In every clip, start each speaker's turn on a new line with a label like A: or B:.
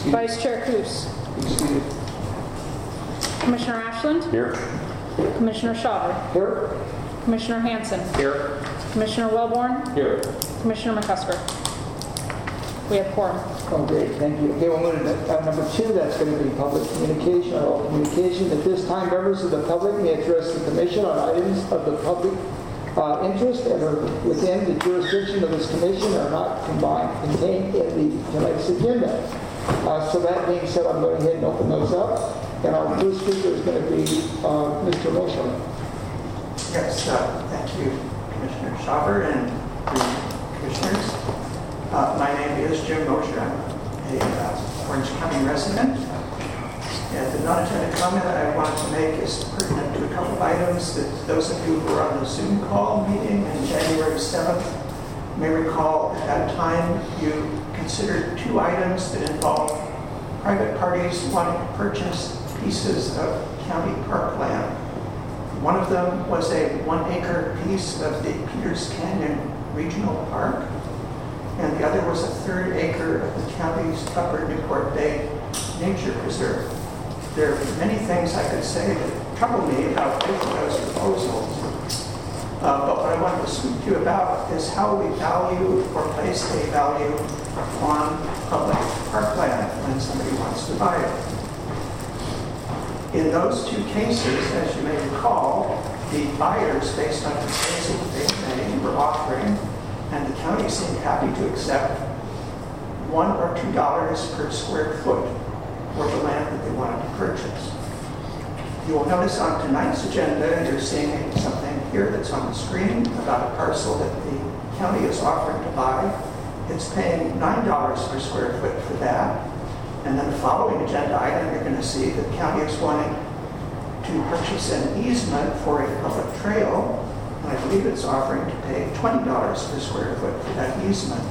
A: Vice Chair Coos. Commissioner Ashland.
B: Here.
A: Commissioner Schauber.
C: Here.
A: Commissioner Hanson.
B: Here.
A: Commissioner Wellborn.
B: Here.
A: Commissioner McCusker. We have quorum.
C: Oh, great, thank you. Okay, we'll move to number 2, that's going to be public communication, or all communication. At this time, members of the public may address the commission on items of the public interest that are within the jurisdiction of this commission are not contained in tonight's agenda. So that being said, I'm going ahead and open those up. And our first speaker is going to be Mr. Mosher.
D: Yes, thank you, Commissioner Schauber and the commissioners. My name is Jim Mosher. I'm a Orange County resident. And the non-attended comment I wanted to make is pertinent to a couple of items that those of you who were on the Zoom call meeting on January 7th may recall. At that time, you considered 2 items that involved private parties wanting to purchase pieces of county parkland. One of them was a 1-acre piece of the Peters Canyon Regional Park, and the other was a 3rd acre of the county's Upper Newport Bay Nature Preserve. There are many things I could say that trouble me about both of those proposals. But what I wanted to speak to you about is how we value or place a value on public parkland when somebody wants to buy it. In those 2 cases, as you may recall, the buyers, based on the appraisal that they made, were offering, and the county seemed happy to accept $1 or $2 per square foot for the land that they wanted to purchase. You will notice on tonight's agenda, you're seeing something here that's on the screen about a parcel that the county is offering to buy. It's paying $9 per square foot for that. And then the following agenda item, you're going to see that the county is wanting to purchase an easement for a public trail. And I believe it's offering to pay $20 per square foot for that easement.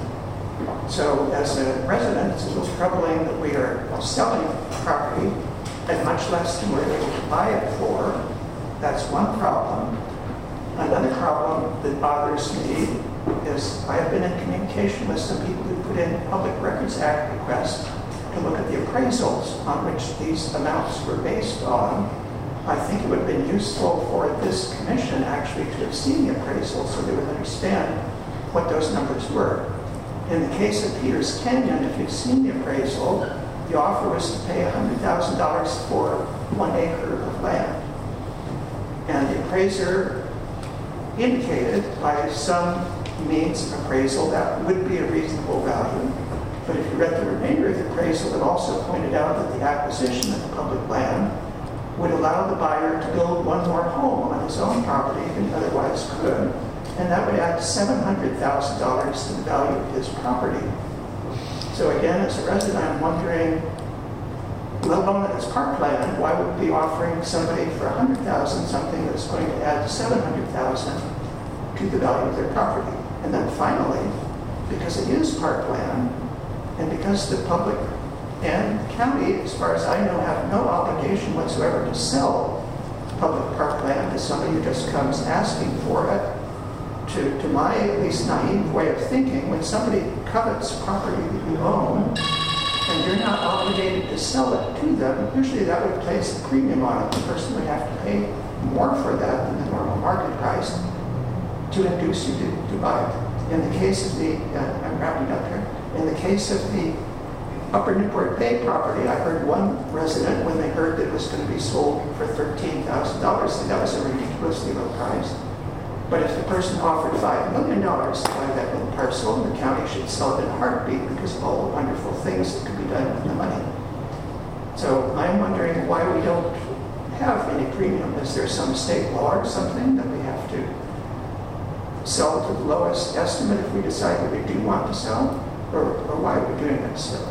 D: So as a resident, it's a little troubling that we are selling property at much less than we're able to buy it for. That's one problem. Another problem that bothers me is I have been in communication with some people who put in Public Records Act requests to look at the appraisals on which these amounts were based on. I think it would have been useful for this commission actually to have seen the appraisal so they would understand what those numbers were. In the case of Peters Canyon, if you've seen the appraisal, the offer was to pay $100,000 for 1 acre of land. And the appraiser indicated by some means of appraisal that would be a reasonable value. But if you read the remainder of the appraisal, it also pointed out that the acquisition of the public land would allow the buyer to build one more home on his own property than he otherwise could, and that would add $700,000 to the value of his property. So again, as a resident, I'm wondering, let alone that it's parkland, why would we be offering somebody for $100,000 something that's going to add $700,000 to the value of their property? And then finally, because it is parkland, and because the public and the county, as far as I know, have no obligation whatsoever to sell public parkland to somebody who just comes asking for it, to my at least naive way of thinking, when somebody covets property that you own and you're not obligated to sell it to them, usually that would place a premium on it. The person would have to pay more for that than the normal market price to induce you to buy it. In the case of the, I'm wrapping up here, in the case of the Upper Newport Bay property, I heard one resident, when they heard that it was going to be sold for $13,000, said that was a ridiculously low price. But if the person offered $5 million to buy that little parcel, the county should sell it in a heartbeat because of all the wonderful things that could be done with the money. So I'm wondering why we don't have any premium. Is there some state law or something that we have to sell to the lowest estimate if we decide that we do want to sell? Or why are we doing this? So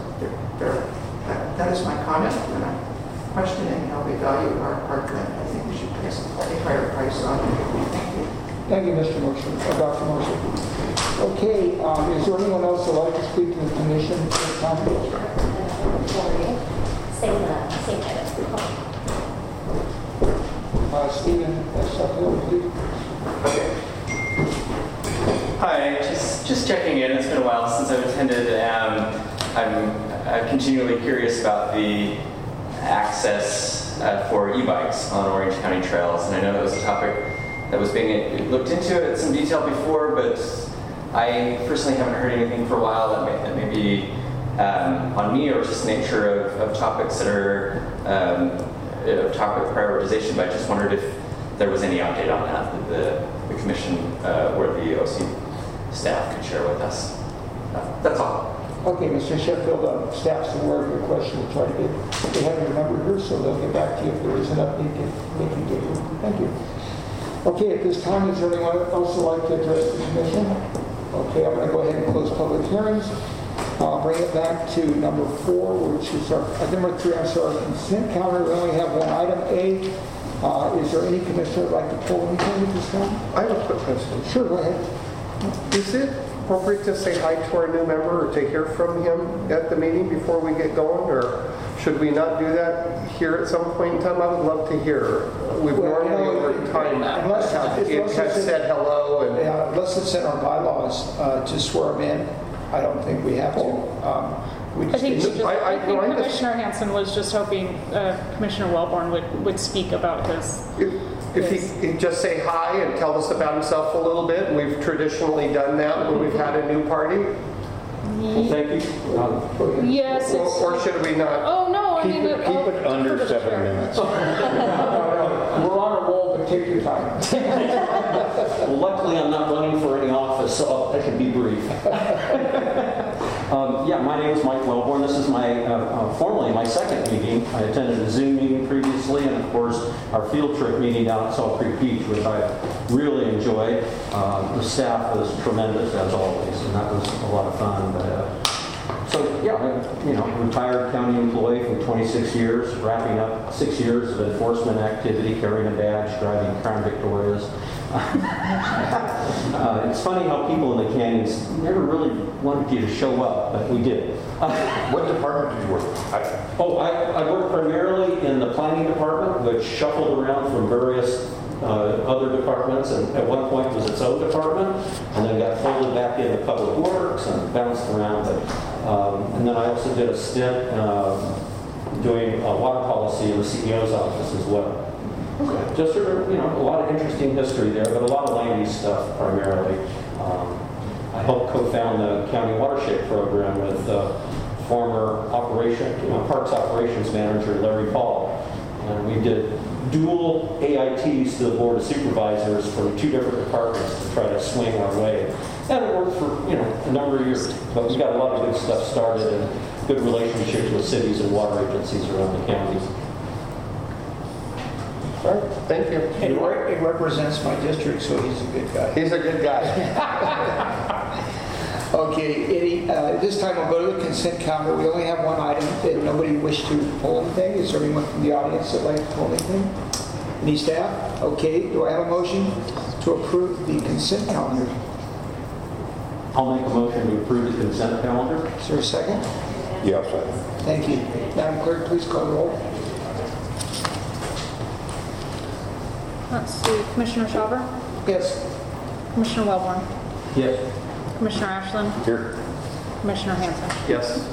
D: that is my comment when I'm questioning how we value our parkland. I think we should pay a higher price on it. Thank you.
C: Thank you, Mr. Mosher, Dr. Mosher. Okay, is there anyone else that would like to speak to the commission?
E: Same item.
C: Stephen Sutton, please.
F: Hi, just checking in. It's been a while since I've attended. I'm
B: continually curious about the access for e-bikes on Orange County trails, and I know that was a topic that was being looked into in some detail before, but I personally haven't heard anything for a while that may be on me, or just nature of topics that are topic prioritization, but I just wondered if there was any update on that the commission or the OC staff could share with us. That's all.
C: Okay, Mr. Sheffield, staff's aware of your question. We'll try to get, they have your number here, so they'll get back to you if there is an update they can give you. Thank you. Okay, at this time, is there anyone else who would like to address the commission? Okay, I'm going to go ahead and close public hearings. I'll bring it back to number 4, which is our, number 3, I'm sorry, consent calendar. We only have one item, A. Is there any commissioner who'd like to pull anything at this time?
F: I have a quick question.
C: Sure, go ahead.
F: Is it appropriate to say hi to our new member or to hear from him at the meeting before we get going, or should we not do that here at some point in time? I would love to hear. We've normally over time it has said hello and
C: unless it's in our bylaws to swear them in, I don't think we have to.
A: I think Commissioner Hanson was just hoping Commissioner Wellborn would speak about his.
F: If he'd just say hi and tell us about himself a little bit. We've traditionally done that when we've had a new party.
G: Well, thank you.
A: Yes.
F: Or should we not?
A: Oh, no. I mean,
G: keep it under 7 minutes.
C: We're on a roll, but take your time.
G: Well, luckily, I'm not running for any office, so I can be brief. Yeah, my name is Mike Wellborn. This is my formally my second meeting. I attended a Zoom meeting previously, and of course our field trip meeting down at Salt Creek Beach, which I really enjoyed. The staff was tremendous as always, and that was a lot of fun. But so yeah, I'm retired county employee for 26 years, wrapping up 6 years of enforcement activity, carrying a badge, driving Crown Victorias. It's funny how people in the canyons never really wanted you to show up, but we did.
H: What department did you work in?
G: I worked primarily in the planning department, which shuffled around from various other departments, and at one point was its own department, and then got folded back into public works and bounced around. And then I also did a stint doing water policy in the CEO's office as well. Okay. Just sort of, a lot of interesting history there, but a lot of land use stuff primarily. I helped co-found the county watershed program with former parks operations manager Larry Paul, and we did dual AITs to the Board of Supervisors from 2 different departments to try to swing our way. And it worked for a number of years, but we got a lot of good stuff started and good relationships with cities and water agencies around the counties.
F: All right, thank you.
C: It represents my district, so he's a good guy.
F: He's a good guy.
C: Okay, this time we'll go to the consent calendar. We only have one item. Did nobody wish to pull anything? Is there anyone from the audience that would like to pull anything? Any staff? Okay, do I have a motion to approve the consent calendar?
G: I'll make a motion to approve the consent calendar.
C: Is there a second?
H: Yes, sir.
C: Thank you. Madam Clerk, please call the roll.
A: Let's see. Commissioner Shawver?
C: Yes.
A: Commissioner Wellborn?
G: Yes.
A: Commissioner Ashland?
H: Here.
A: Commissioner Hanson?
F: Yes.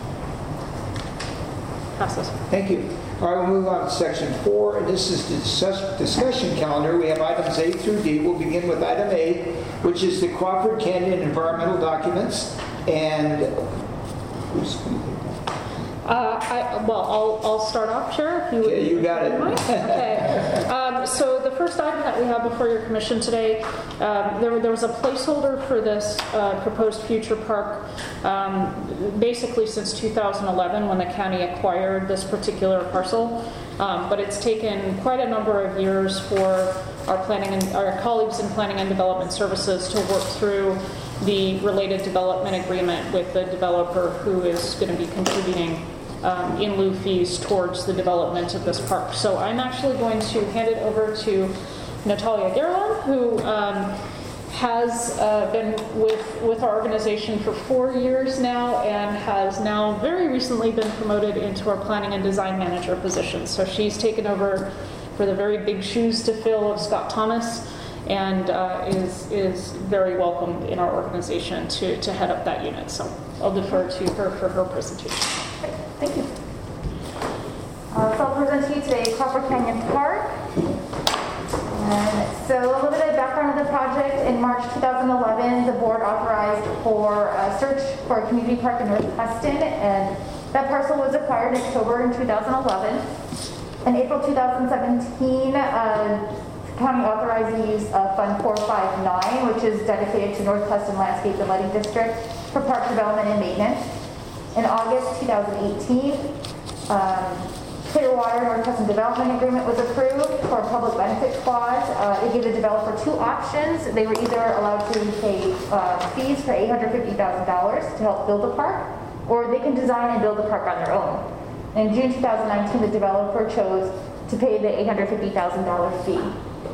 A: Passes.
C: Thank you. All right, we'll move on to section 4, and this is the discussion calendar. We have items A through D. We'll begin with item A, which is the Crawford Canyon environmental documents. And who's going to take that?
A: I'll start off, Chair. If you would.
C: Okay, you got it.
A: Okay. So the first item that we have before your commission today, there was a placeholder for this proposed future park basically since 2011 when the county acquired this particular parcel. But it's taken quite a number of years for our colleagues in Planning and Development Services to work through the related development agreement with the developer who is going to be contributing in lieu fees towards the development of this park. So I'm actually going to hand it over to Natalia Gerlach, who has been with our organization for 4 years now and has now very recently been promoted into our planning and design manager position. So she's taken over for the very big shoes to fill of Scott Thomas, and is very welcome in our organization to head up that unit. So I'll defer to her for her presentation.
I: Thank you. So I'll present to you today Copper Canyon Park. And so a little bit of background of the project. In March 2011, the board authorized for a search for a community park in North Tustin, and that parcel was acquired in October in 2011. In April 2017, county authorized the use of Fund 459, which is dedicated to North Tustin Landscape and Lighting District for park development and maintenance. In August 2018, Clearwater North Tustin Development Agreement was approved for a public benefit clause. It gave the developer two options. They were either allowed to pay fees for $850,000 to help build the park, or they can design and build the park on their own. In June 2019, the developer chose to pay the $850,000 fee.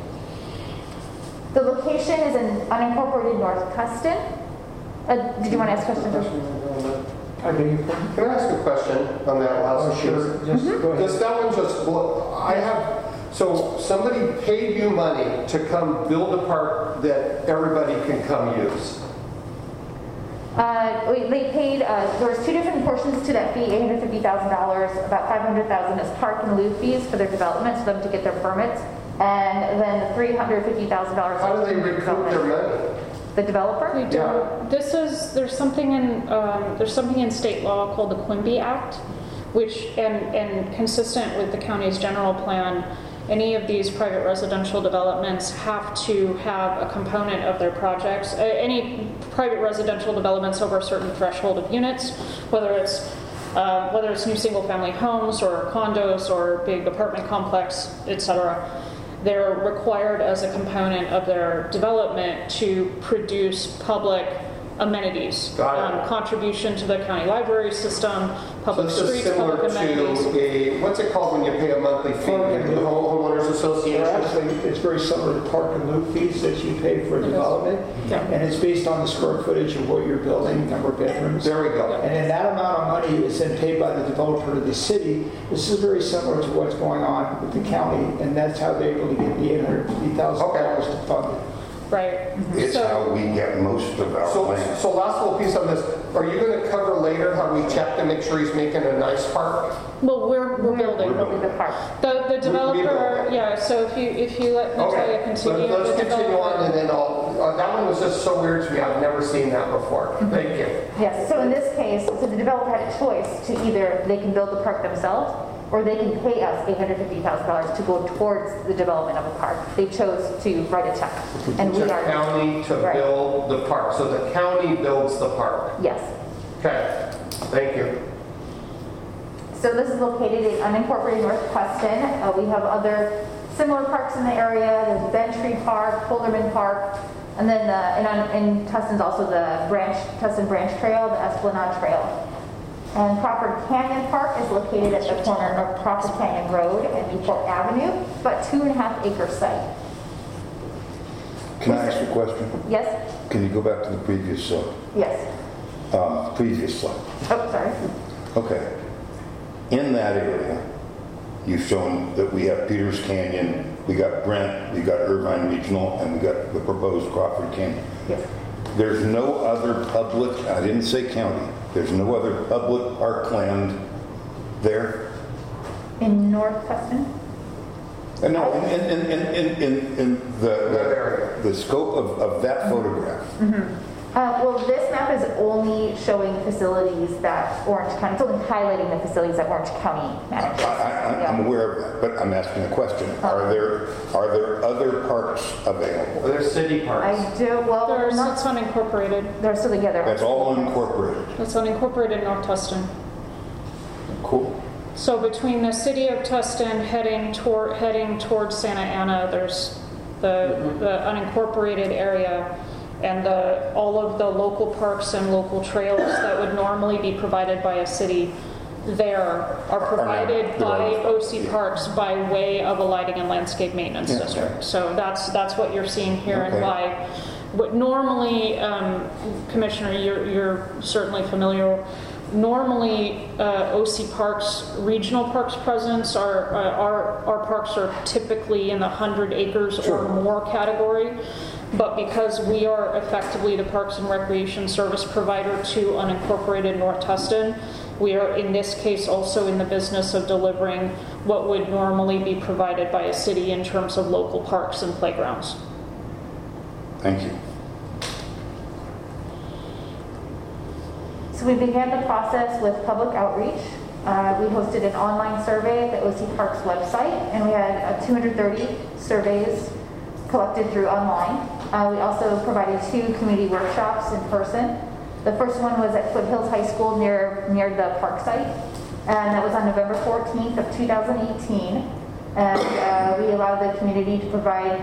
I: The location is in unincorporated North Tustin. Did you want to ask questions?
F: Can I ask a question on that last piece?
C: Sure, just go ahead.
F: Does that one just, so somebody paid you money to come build a park that everybody can come use?
I: They paid, there was two different portions to that fee, $850,000, about $500,000 as park and lieu fees for their development, for them to get their permits, and then $350,000.
F: How do they recoup their money?
I: The developer?
A: We do. There's something in state law called the Quimby Act, which, and consistent with the county's general plan, any of these private residential developments have to have a component of their projects. Any private residential developments over a certain threshold of units, whether it's new single-family homes or condos or big apartment complex, etc., they're required as a component of their development to produce public amenities, contribution to the county library system, public streets, public amenities.
F: So this is similar to what's it called when you pay a monthly fee? The homeowners association?
C: Actually, it's very similar to park and lieu fees that you pay for development.
A: Yeah.
C: And it's based on the square footage of what you're building, number of bedrooms.
F: There we go.
C: And then that amount of money is then paid by the developer to the city. This is very similar to what's going on with the county, and that's how they're able to get the $850,000 to fund it.
A: Right.
H: It's how we get most of our land.
F: So last little piece on this, are you going to cover later how we check to make sure he's making a nice park?
A: Well, we're building.
I: the park.
A: The developer, yeah, so if you let Natalia continue.
F: Let's
A: the
F: continue
A: developer-
F: on, and then that one was just so weird to me. I've never seen that before. Thank you.
I: Yes, so in this case, so the developer had a choice to either they can build the park themselves, or they can pay us $850,000 to go towards the development of a park. They chose to write a check. And we
F: The
I: are...
F: county to
I: Right.
F: build the park. So the county builds the park.
I: Yes.
F: Okay, thank you.
I: So this is located in unincorporated North Tustin. We have other similar parks in the area. There's Bentry Park, Holderman Park, and then in Tustin's also the Tustin Branch Trail, the Esplanade Trail. And Crawford Canyon Park is located at the corner of Crawford Canyon Road and Newport Avenue, about 2.5-acre site.
H: Can I ask a question?
I: Yes?
H: Can you go back to the previous slide?
I: Yes.
H: Previous slide.
I: Oh, sorry.
H: Okay. In that area, you've shown that we have Peters Canyon, we got Brent, we got Irvine Regional, and we got the proposed Crawford Canyon.
I: Yes.
H: There's no other public, I didn't say county, there's no other public parkland there?
I: In North Tustin?
H: No, in the scope of that photograph.
I: Well, this map is only showing facilities that Orange County, it's only highlighting the facilities that Orange County manages.
H: I'm aware of that, but I'm asking a question. Are there other parks available?
F: Are there city parks?
I: I do, well,
A: There's,
I: not,
A: it's unincorporated.
I: they're still together.
H: That's all unincorporated.
A: It's unincorporated North Tustin.
H: Cool.
A: So between the city of Tustin heading towards Santa Ana, there's the unincorporated area, and all of the local parks and local trails that would normally be provided by a city there are provided by OC Parks by way of a lighting and landscape maintenance district. So that's what you're seeing here, and why. But normally, Commissioner, you're certainly familiar. Normally, OC Parks, regional parks presence, our parks are typically in the 100 acres or more category. But because we are effectively the Parks and Recreation Service provider to unincorporated North Tustin, We are, in this case, also in the business of delivering what would normally be provided by a city in terms of local parks and playgrounds.
H: Thank you.
I: So we began the process with public outreach. We hosted an online survey at the OC Parks website, and we had 230 surveys collected through online. We also provided 2 community workshops in person. The first one was at Foothills High School near the park site, and that was on November 14th of 2018. And we allowed the community to provide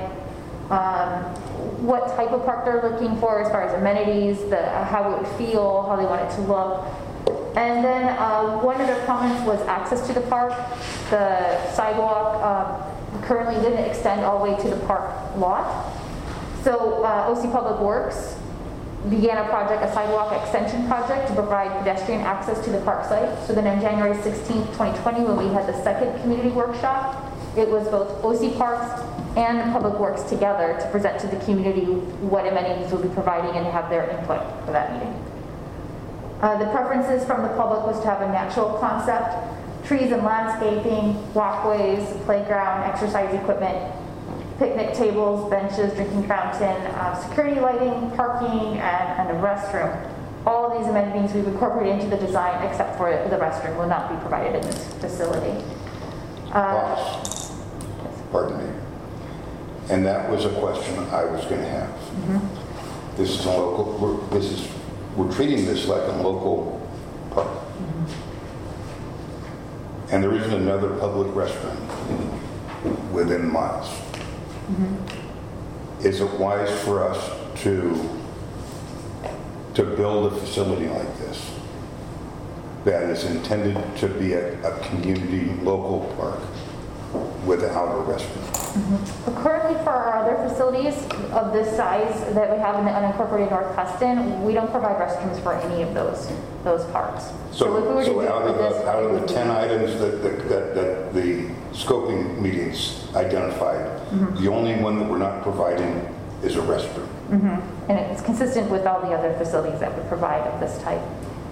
I: what type of park they're looking for as far as amenities, how it would feel, how they want it to look. And then one of their comments was access to the park. The sidewalk currently didn't extend all the way to the park lot. So OC Public Works began a sidewalk extension project to provide pedestrian access to the park site. So then on January 16th, 2020, when we had the second community workshop, it was both OC Parks and Public Works together to present to the community what amenities we'll be providing and have their input for that meeting. The preferences from the public was to have a natural concept, trees and landscaping, walkways, playground, exercise equipment, picnic tables, benches, drinking fountain, security lighting, parking, and a restroom. All of these amenities we've incorporated into the design except for the restroom will not be provided in this facility.
H: Boss, pardon me. And that was a question I was going to have.
I: Mm-hmm.
H: This is a local, we're treating this like a local park.
I: Mm-hmm.
H: And there isn't another public restroom within miles.
I: Mm-hmm.
H: Is it wise for us to build a facility like this that is intended to be a community local park without a restroom?
I: Mm-hmm. Currently, for our other facilities of this size that we have in the unincorporated North Tustin, we don't provide restrooms for any of those parks.
H: So
I: if we were to do
H: out
I: this,
H: of the 10 items that the scoping meetings identified,
I: mm-hmm.
H: the only one that we're not providing is a restroom.
I: Mm-hmm. And it's consistent with all the other facilities that we provide of this type.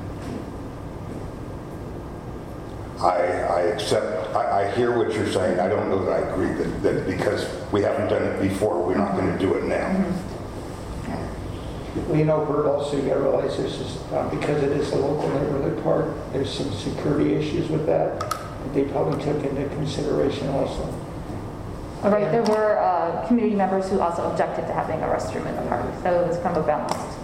H: I hear what you're saying. I don't know that I agree that because we haven't done it before, we're not going to do it now.
I: Mm-hmm.
C: Well, you know, Bert, also you got to realize this is, because it is a local neighborhood park, there's some security issues with that they probably took into consideration also.
I: All right, there were community members who also objected to having a restroom in the park, so it was kind of balanced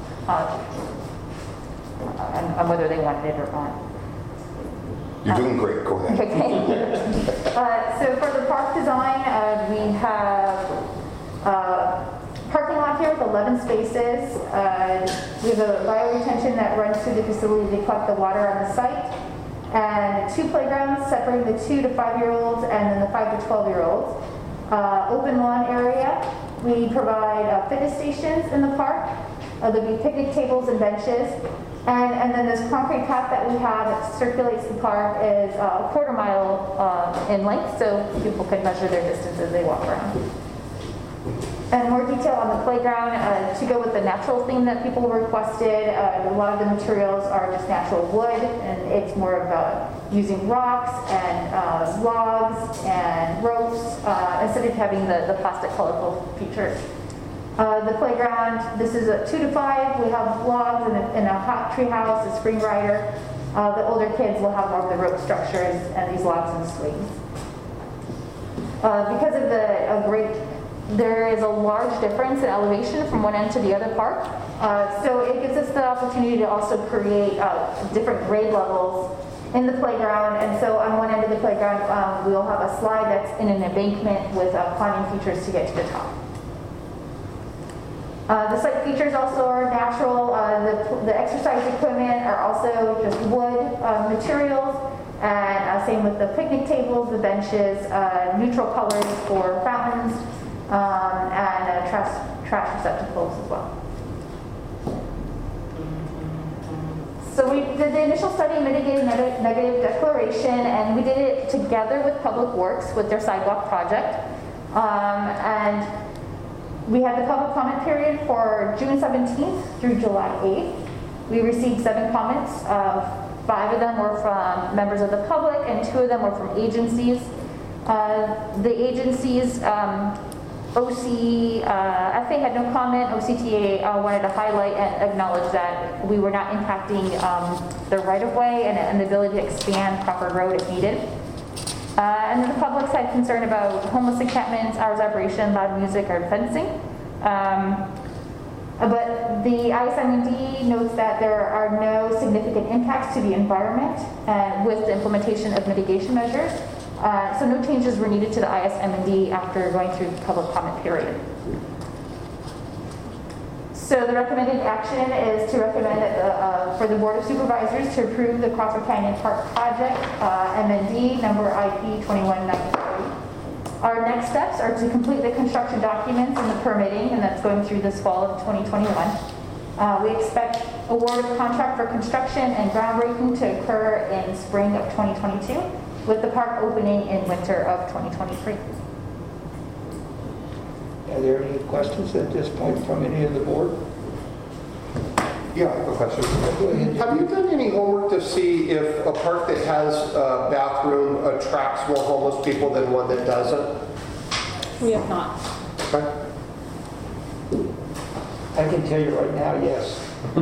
I: on whether they wanted it or not.
H: You're doing great. Go ahead.
I: Okay. So for the park design, we have parking lot here with 11 spaces. We have a bioretention that runs through the facility to collect the water on the site. And 2 playgrounds separating the 2 to 5-year-olds and then the 5 to 12-year-olds. Open lawn area. We provide fitness stations in the park. There'll be picnic tables and benches. And then this concrete path that we have that circulates the park is a quarter-mile in length, so people can measure their distance as they walk around. And more detail on the playground, to go with the natural theme that people requested. A lot of the materials are just natural wood, and it's more of using rocks and logs and ropes instead of having the plastic colorful features. The playground, this is a 2 to 5. We have logs and a hot tree house, a spring rider. The older kids will have more of the rope structures and these logs and swings. Because of there is a large difference in elevation from one end to the other park. So it gives us the opportunity to also create different grade levels in the playground. And so on one end of the playground, we'll have a slide that's in an embankment with climbing features to get to the top. The site features also are natural. The exercise equipment are also just wood materials, and same with the picnic tables, the benches, neutral colors for fountains, and trash receptacles as well. So we did the initial study, mitigated negative declaration, and we did it together with Public Works with their sidewalk project. And we had the public comment period for June 17th through July 8th. We received 7 comments 5 of them were from members of the public, and 2 of them were from agencies. The agencies, FA had no comment. OCTA wanted to highlight and acknowledge that we were not impacting the right-of-way and the ability to expand Crawford Road if needed. And then the public had concern about homeless encampments, hours of operation, loud music, or fencing. But the ISMD notes that there are no significant impacts to the environment with the implementation of mitigation measures. So no changes were needed to the ISMD after going through the public comment period. So the recommended action is to recommend that for the Board of Supervisors to approve the Crawford Canyon Park project, MND number IP 2193. Our next steps are to complete the construction documents and the permitting, and that's going through this fall of 2021. We expect award of contract for construction and groundbreaking to occur in spring of 2022, with the park opening in winter of 2023.
C: Are there any questions at this point from any of the board?
F: Yeah, I have a question.
C: Go ahead.
F: Have you done any homework to see if a park that has a bathroom attracts more homeless people than one that doesn't?
A: We have not.
F: Okay.
C: I can tell you right now, yes.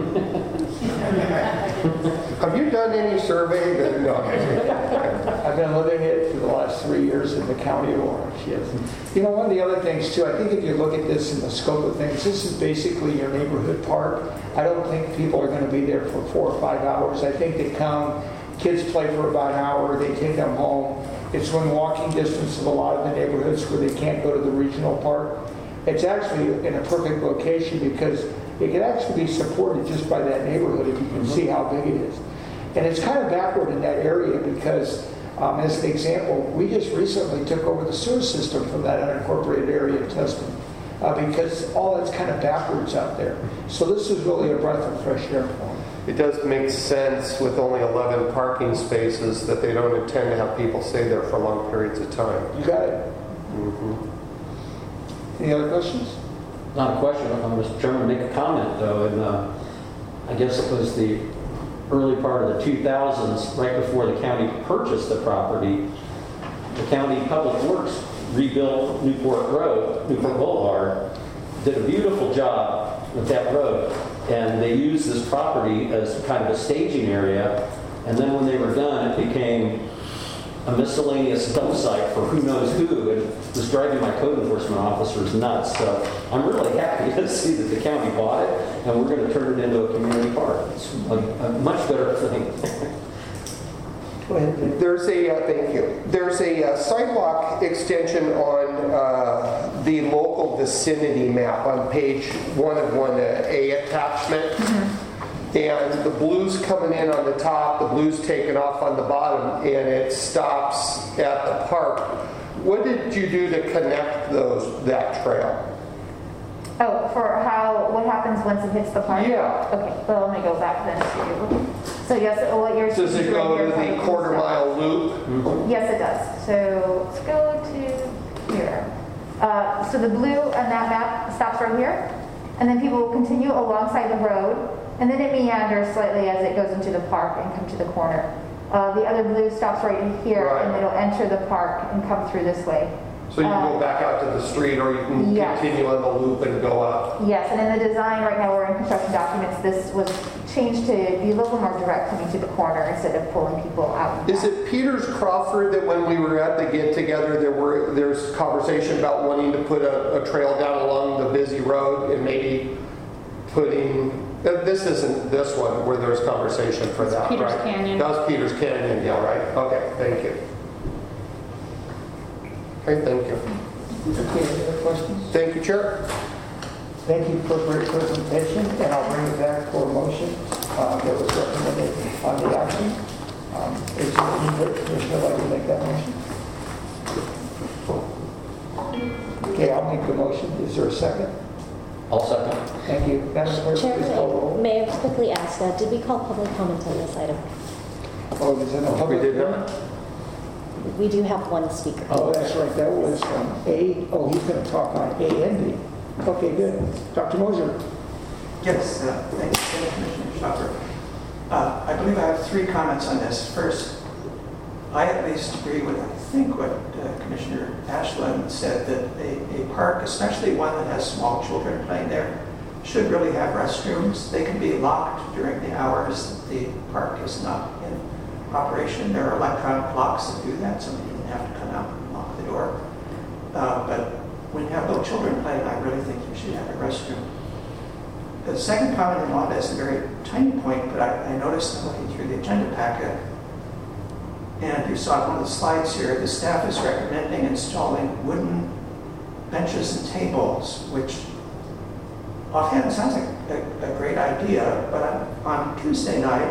F: Have you done any survey that, no.
C: I've been living it for the last 3 years in the county of Orange, yes. You know, one of the other things too, I think if you look at this in the scope of things, this is basically your neighborhood park. I don't think people are going to be there for 4 or 5 hours. I think they come, kids play for about an hour, they take them home. It's within walking distance of a lot of the neighborhoods where they can't go to the regional park. It's actually in a perfect location because it can actually be supported just by that neighborhood if you can see how big it is. And it's kind of backward in that area because, as an example, we just recently took over the sewer system from that unincorporated area of Tustin because all that's kind of backwards out there. So this is really a breath of fresh air for them.
F: It does make sense with only 11 parking spaces that they don't intend to have people stay there for long periods of time.
C: You got it.
F: Mm-hmm.
C: Any other questions?
G: Not a question, Mr. Chairman, make a comment though, and I guess it was the early part of the 2000s, right before the county purchased the property, the county public works rebuilt Newport Boulevard, did a beautiful job with that road, and they used this property as kind of a staging area, and then when they were done, it became a miscellaneous dump site for who knows who, and it was driving my code enforcement officers nuts. So I'm really happy to see that the county bought it, and we're going to turn it into a community park. It's a much better thing.
C: Go ahead.
F: There's a, thank you. There's a sidewalk extension on the local vicinity map on page 1 of 1A attachment. Mm-hmm. And the blue's coming in on the top, the blue's taken off on the bottom, and it stops at the park. What did you do to connect that trail?
I: Oh, for what happens once it hits the park?
F: Yeah.
I: Okay, well, let me go back then to, so yes, what you're
F: Does it go to the quarter-mile loop?
I: Mm-hmm. Yes, it does. So let's go to here. So the blue on that map stops right here, and then people will continue alongside the road, and then it meanders slightly as it goes into the park and come to the corner. The other blue stops right in here,
F: right.
I: And it'll enter the park and come through this way.
F: So you can go back out to the street, or you can continue on the loop and go up.
I: Yes, and in the design right now, we're in construction documents. This was changed to be a little more direct, coming to the corner instead of pulling people out.
F: Is it Peters Crawford that when we were at the get-together, there's conversation about wanting to put a trail down along the busy road and maybe putting... This isn't this one where there's conversation for that,
A: Peters
F: right?
A: Canyon.
F: That was Peters Canyon, yeah, right? Okay, thank you. Okay, thank you.
C: Okay, any other questions?
F: Thank you, Chair.
C: Thank you for a great presentation, and I'll bring it back for a motion that was recommended on the action. Is there any commissioner like to make that motion? Okay, I'll make the motion. Is there a second?
G: I'll second.
C: Thank you. Madam Clerk, please call the roll.
E: May I quickly ask, did we call public comment on this item?
C: Oh, is there no
F: We
C: public
F: did
C: comment?
F: not.
E: We do have one speaker.
C: Oh, that's right. That was A. Oh, he's going to talk on A and B. Okay, good. Dr. Moser.
D: Yes, thank you, Commissioner Schopper. I believe I have 3 comments on this. First, I at least agree with, I think, what Commissioner Ashland said, that a park, especially one that has small children playing there, should really have restrooms. They can be locked during the hours that the park is not in operation. There are electronic locks that do that, so you don't have to come out and lock the door. But when you have little children playing, I really think you should have a restroom. The second comment I want is a very tiny point, but I noticed looking through the agenda packet, and you saw on one of the slides here, the staff is recommending installing wooden benches and tables, which offhand sounds like a great idea, but on Tuesday night,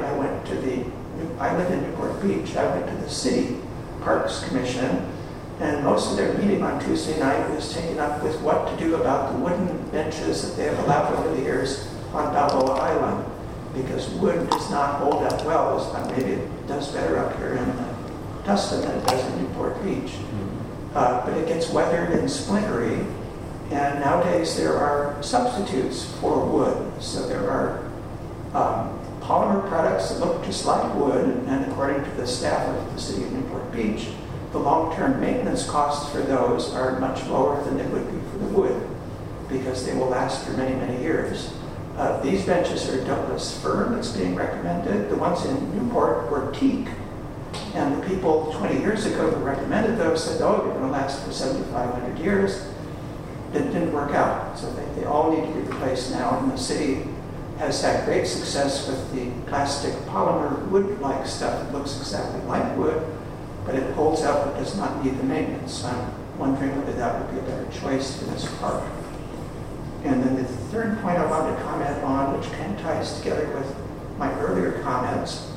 D: I live in Newport Beach, I went to the City Parks Commission, and most of their meeting on Tuesday night was taken up with what to do about the wooden benches that they have allowed over the years on Balboa Island, because wood does not hold up well. Maybe it does better up here in Tustin than it does in Newport Beach. But it gets weathered and splintery, and nowadays there are substitutes for wood. So there are polymer products that look just like wood, and according to the staff of the City of Newport Beach, the long-term maintenance costs for those are much lower than they would be for the wood, because they will last for many, many years. These benches are Douglas fir that's being recommended. The ones in Newport were teak, and the people 20 years ago who recommended those said, oh, they're going to last for 7,500 years. It didn't work out, so they all need to be replaced now, and the city has had great success with the plastic polymer wood-like stuff that looks exactly like wood, but it holds up but does not need the maintenance. I'm wondering whether that would be a better choice for this park. And then the third point I wanted to comment on, which kind of ties together with my earlier comments,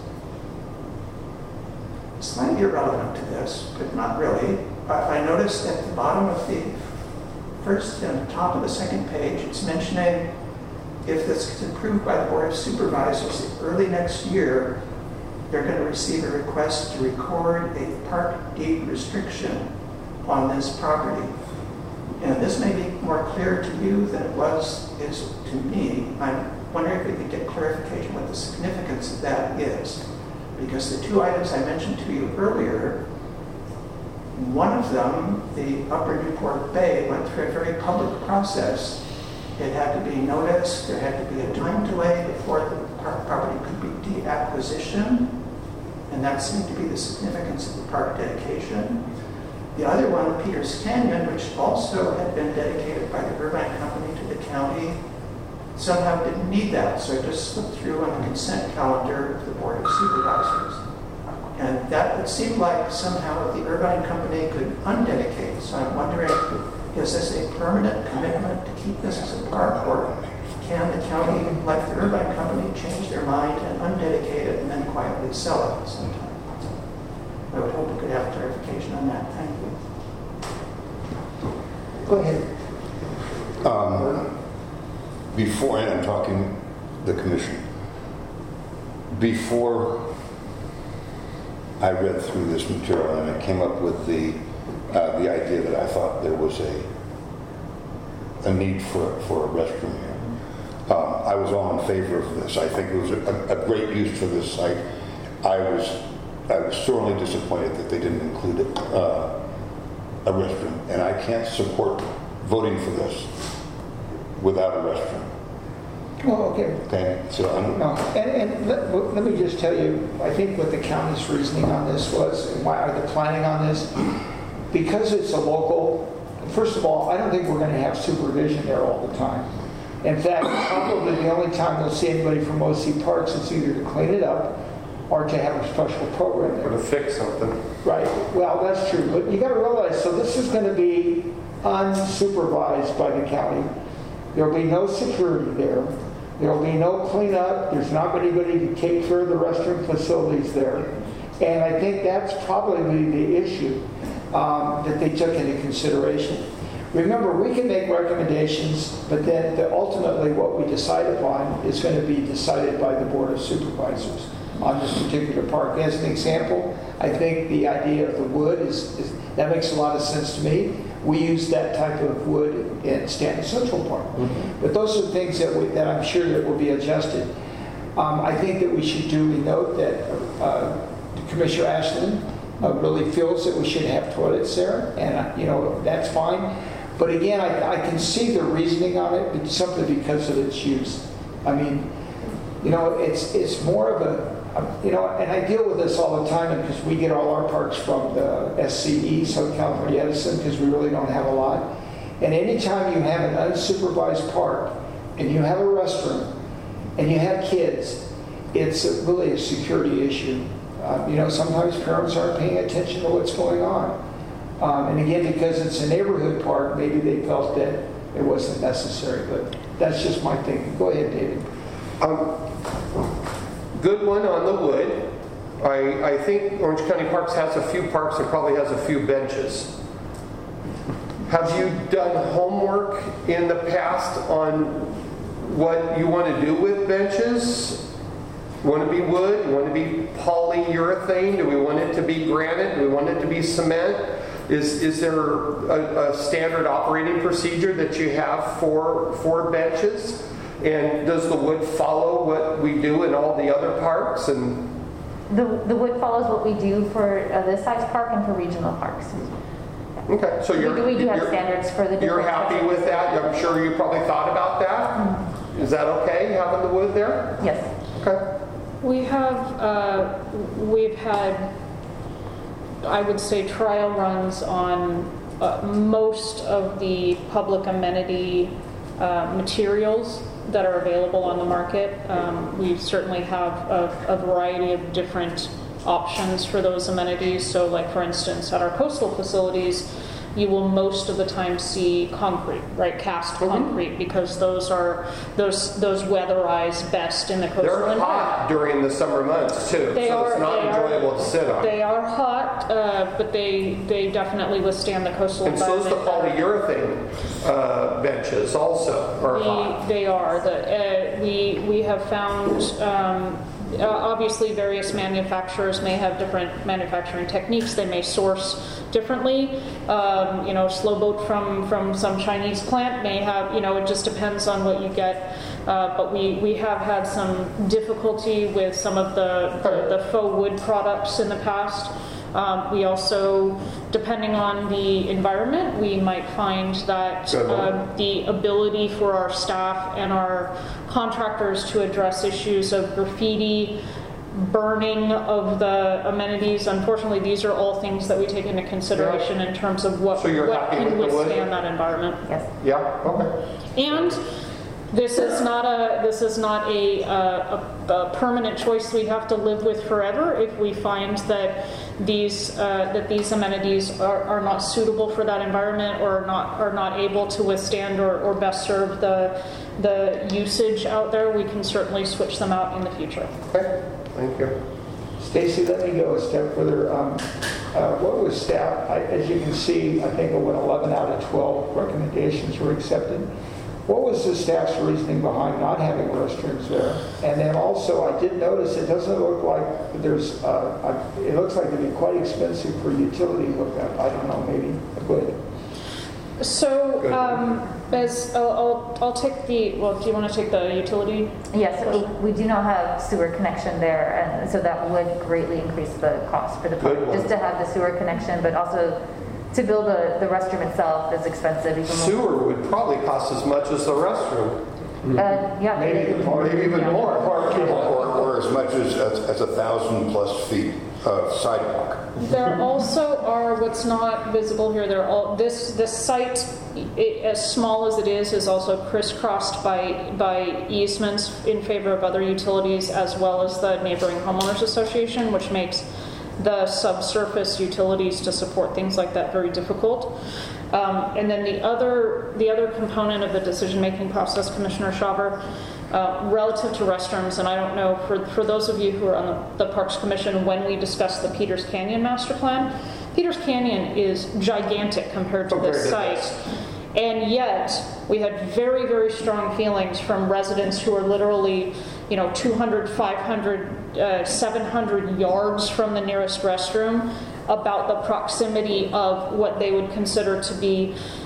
D: slightly irrelevant to this, but not really. I noticed at the bottom of the first and top of the second page, it's mentioning if this is approved by the Board of Supervisors early next year, they're going to receive a request to record a park deed restriction on this property. And this may be more clear to you than it is to me. I'm wondering if we could get clarification what the significance of that is. Because the 2 items I mentioned to you earlier, one of them, the Upper Newport Bay, went through a very public process. It had to be noticed, there had to be a time delay before the property could be de-acquisitioned, and that seemed to be the significance of the park dedication. The other one, Peters Canyon, which also had been dedicated by the Irvine Company to the county, somehow didn't need that, so it just slipped through on the consent calendar of the Board of Supervisors. And that would seem like somehow the Irvine Company could undedicate. So I'm wondering, is this a permanent commitment to keep this as a park, or can the county, like the Irvine Company, change their mind and undedicate it and then quietly sell it at some time? I would hope we could have clarification on that. Thank you.
C: Go ahead.
H: Before, and I'm talking the commission, before I read through this material and I came up with the idea that I thought there was a need for a restroom here. I was all in favor of this. I think it was a great use for this site. I was sorely disappointed that they didn't include a restroom, and I can't support voting for this without a restroom.
C: Well, okay.
H: Okay, so
C: let me just tell you, I think what the county's reasoning on this was, and why are they planning on this? Because it's a local, first of all, I don't think we're going to have supervision there all the time. In fact, probably the only time we'll see anybody from OC Parks is either to clean it up or to have a special program there.
F: Or to fix something.
C: Right. Well, that's true. But you got to realize, so this is going to be unsupervised by the county. There will be no security there. There will be no cleanup. There's not anybody to take care of the restroom facilities there. And I think that's probably the issue that they took into consideration. Remember, we can make recommendations, but then ultimately what we decide upon is going to be decided by the Board of Supervisors on this particular park. As an example, I think the idea of the wood that makes a lot of sense to me. We use that type of wood in Stanton Central Park. Mm-hmm. But those are things that I'm sure that will be adjusted. I think that we should duly note that Commissioner Ashland really feels that we should have toilets there, and that's fine. But again, I can see the reasoning on it, but simply because of its use. I mean, it's more of and I deal with this all the time because we get all our parks from the SCE, Southern California Edison, because we really don't have a lot. And anytime you have an unsupervised park and you have a restroom and you have kids, it's really a security issue. Sometimes parents aren't paying attention to what's going on. And again, because it's a neighborhood park, maybe they felt that it wasn't necessary, but that's just my thinking. Go ahead, David.
F: Good one on the wood. I think Orange County Parks has a few parks that probably has a few benches. Have you done homework in the past on what you want to do with benches? You want to be wood? You want to be polyurethane? Do we want it to be granite? Do we want it to be cement? Is there a standard operating procedure that you have for benches? And does the wood follow what we do in all the other parks? And
I: the wood follows what we do for this size park and for regional parks.
F: Okay, so
I: we do have standards for the different. You're happy
F: with that? I'm sure you probably thought about that. Mm-hmm. Is that okay, having the wood there?
I: Yes.
F: Okay.
A: We've had, I would say, trial runs on most of the public amenity materials that are available on the market. We certainly have a variety of different options for those amenities. So like for instance, at our coastal facilities, you will most of the time see concrete, right? Cast concrete, because those weatherize best in the coastal environment.
F: They're hot during the summer months too, it's not enjoyable to sit on.
A: They are hot, but they definitely withstand the coastal environment.
F: And so is the polyurethane benches also are hot.
A: They are. We have found. Obviously, various manufacturers may have different manufacturing techniques. They may source differently. Slow boat from some Chinese plant may have, it just depends on what you get. But we have had some difficulty with some of the faux wood products in the past. We also, depending on the environment, we might find that the ability for our staff and our contractors to address issues of graffiti, burning of the amenities, unfortunately, these are all things that we take into consideration in terms of what can withstand that environment.
I: Yes.
F: Yeah. Okay.
A: And this is not a permanent choice we have to live with forever. If we find that these amenities are not suitable for that environment or are not able to withstand or best serve the usage out there, we can certainly switch them out in the future.
F: Okay, thank you.
C: Stacy, let me go a step further. What was staff? As you can see, I think it went 11 out of 12 recommendations were accepted. What was the staff's reasoning behind not having restrooms there? And then also, I did notice it doesn't look like there's, it looks like it'd be quite expensive for utility hookup. I don't know, maybe. Go ahead.
A: So, I'll take do you want to take the utility?
I: Yes, we do not have sewer connection there, and so that would greatly increase the cost for the park, just to have the sewer connection, but also to build the restroom itself is expensive.
F: Sewer would probably cost as much as the restroom.
I: Yeah,
F: maybe even more.
H: Or as much as 1,000+ feet of sidewalk.
A: There also are, what's not visible here, this site, as small as it is also crisscrossed by easements in favor of other utilities, as well as the neighboring homeowners association, which makes the subsurface utilities to support things like that very difficult. And then the other component of the decision-making process, Commissioner Shaver, relative to restrooms, and I don't know, for those of you who are on the Parks Commission, when we discussed the Peters Canyon Master Plan, Peters Canyon is gigantic compared to this site. And yet, we had very, very strong feelings from residents who are literally, 200, 500, 700 yards from the nearest restroom about the proximity of what they would consider to be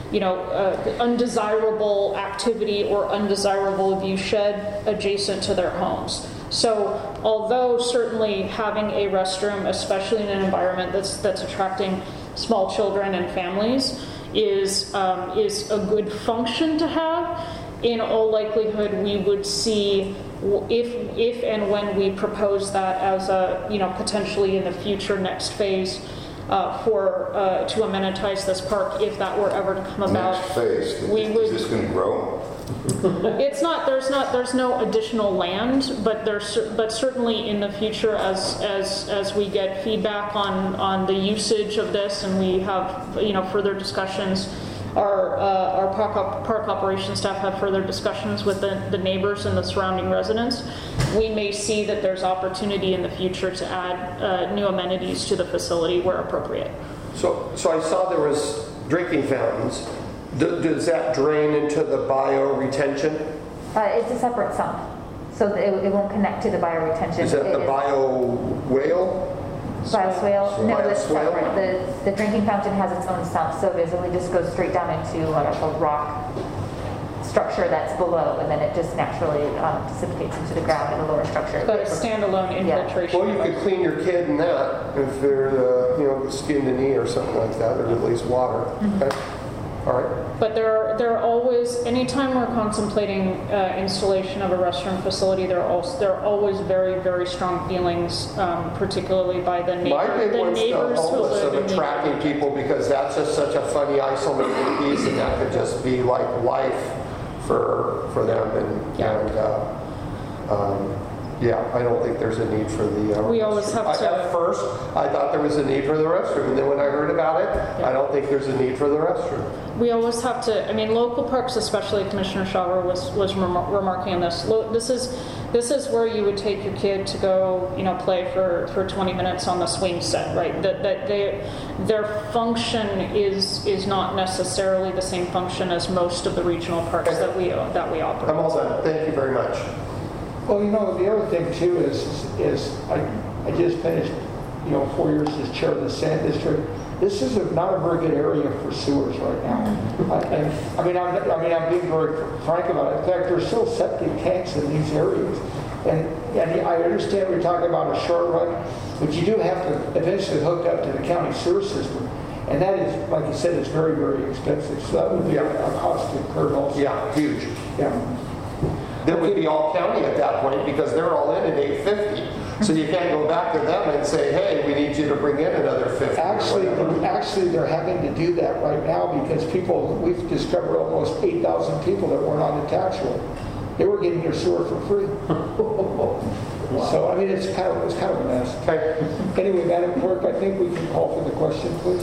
A: undesirable activity or undesirable view shed adjacent to their homes. So although certainly having a restroom, especially in an environment that's attracting small children and families, is a good function to have, in all likelihood we would see, if and when we propose that as a, potentially in the future next phase, to amenitize this park, if that were ever to come about.
H: Next phase, is this going to grow?
A: It's not. There's no additional land, but certainly in the future, as we get feedback on the usage of this, and we have further discussions. Our park operations staff have further discussions with the neighbors and the surrounding residents. We may see that there's opportunity in the future to add new amenities to the facility where appropriate.
F: So I saw there was drinking fountains. Does that drain into the bio-retention?
I: It's a separate sump, so it won't connect to the bio-retention.
F: Is that the bio-whale?
I: Bioswale? No, it's
F: Bioswale?
I: separate. The drinking fountain has its own sump, so it only just goes straight down into a rock structure that's below, and then it just naturally dissipates into the ground in a lower structure.
A: But a standalone infiltration.
F: Well, you could clean your kid in that if they're, skin to knee or something like that, or at least water.
A: Mm-hmm.
F: Okay. All right.
A: But there are always, anytime we're contemplating installation of a restroom facility, there are always very, very strong feelings, particularly by the neighbors.
F: My big one's the homeless of attracting people, because that's just such a funny isolated piece, and that could just be like life for them. I don't think there's a need for the
A: we always have to.
F: At first, I thought there was a need for the restroom, and then when I heard about it, I don't think there's a need for the restroom.
A: We always have to. I mean, local parks, especially Commissioner Shaver was remarking on this. This is where you would take your kid to go, play for 20 minutes on the swing set, right? That their function is not necessarily the same function as most of the regional parks that we operate.
F: I'm all done. Thank you very much.
C: Well, the other thing too is I just finished, 4 years as chair of the Sand District. This is not a very good area for sewers right now. I'm being very frank about it. In fact, there's still septic tanks in these areas, and I understand we're talking about a short run, but you do have to eventually hook up to the county sewer system, and that is, like you said, it's very, very expensive. So that would be a cost incurred also.
F: Yeah, huge.
C: Yeah.
F: That would be all county at that point, because they're all in at $850. So you can't go back to them and say, hey, we need you to bring in another $50.
C: Actually, they're having to do that right now, because we've discovered almost 8,000 people that weren't on the tax roll. They were getting their sewer for free. Wow. So, it's kind of a mess.
F: Okay.
C: Anyway, Madam Clerk, I think we can call for the question, please.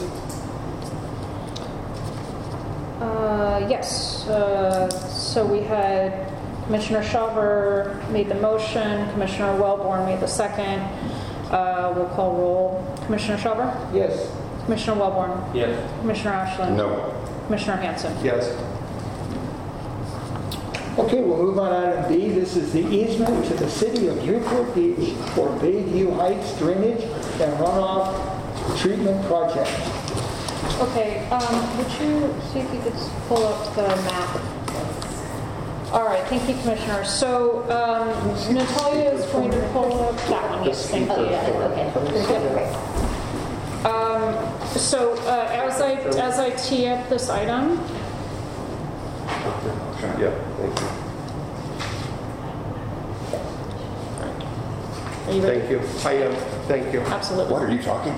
A: Yes. So we had Commissioner Shaver made the motion. Commissioner Wellborn made the second. We'll call roll. Commissioner Shaver?
C: Yes.
A: Commissioner Wellborn?
G: Yes.
A: Commissioner Ashland?
H: No.
A: Commissioner Hanson?
F: Yes.
C: Okay, we'll move on to item B. This is the easement to the city of Newport Beach for Bayview Heights drainage and runoff treatment project.
A: Okay, would you see if you could pull up the map? All right, thank you, Commissioner. So Natalia is going to pull up that one. Yes, thank you. So as I tee up this item.
F: Yeah, thank you.
A: Are you ready?
F: Thank you. I am. Thank you.
A: Absolutely.
H: What are you talking?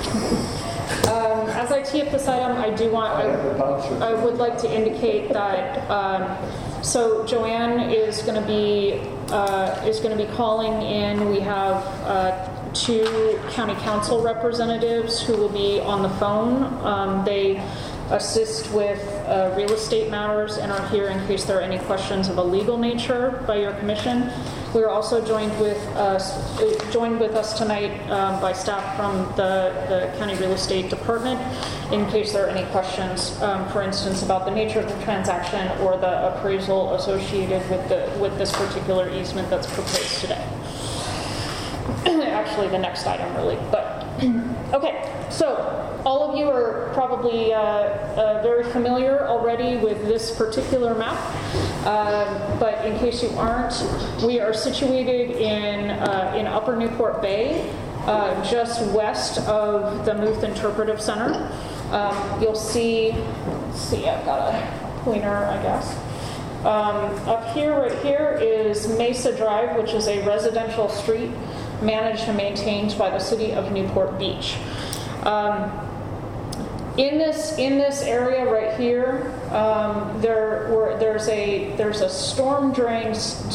A: As I tee up this item, I would like to indicate that so Joanne is going to be calling in. We have 2 county council representatives who will be on the phone. They assist with real estate matters and are here in case there are any questions of a legal nature by your commission. We are also joined with us tonight by staff from the county real estate department in case there are any questions, for instance, about the nature of the transaction or the appraisal associated with this particular easement that's proposed today. Actually, the next item really, but okay. So all of you are probably very familiar already with this particular map, but in case you aren't, we are situated in Upper Newport Bay, just west of the Muth Interpretive Center. You'll see, let's see, I've got a pointer, I guess. Up here, right here, is Mesa Drive, which is a residential street managed and maintained by the city of Newport Beach. In this area right here, there's a storm drain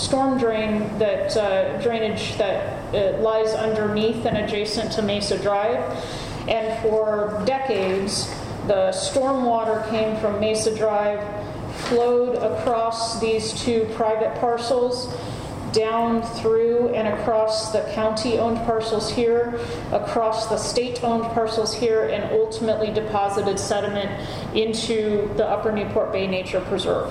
A: that drainage that lies underneath and adjacent to Mesa Drive, and for decades the storm water came from Mesa Drive, flowed across these two private parcels, down through and across the county-owned parcels here, across the state-owned parcels here, and ultimately deposited sediment into the Upper Newport Bay Nature Preserve.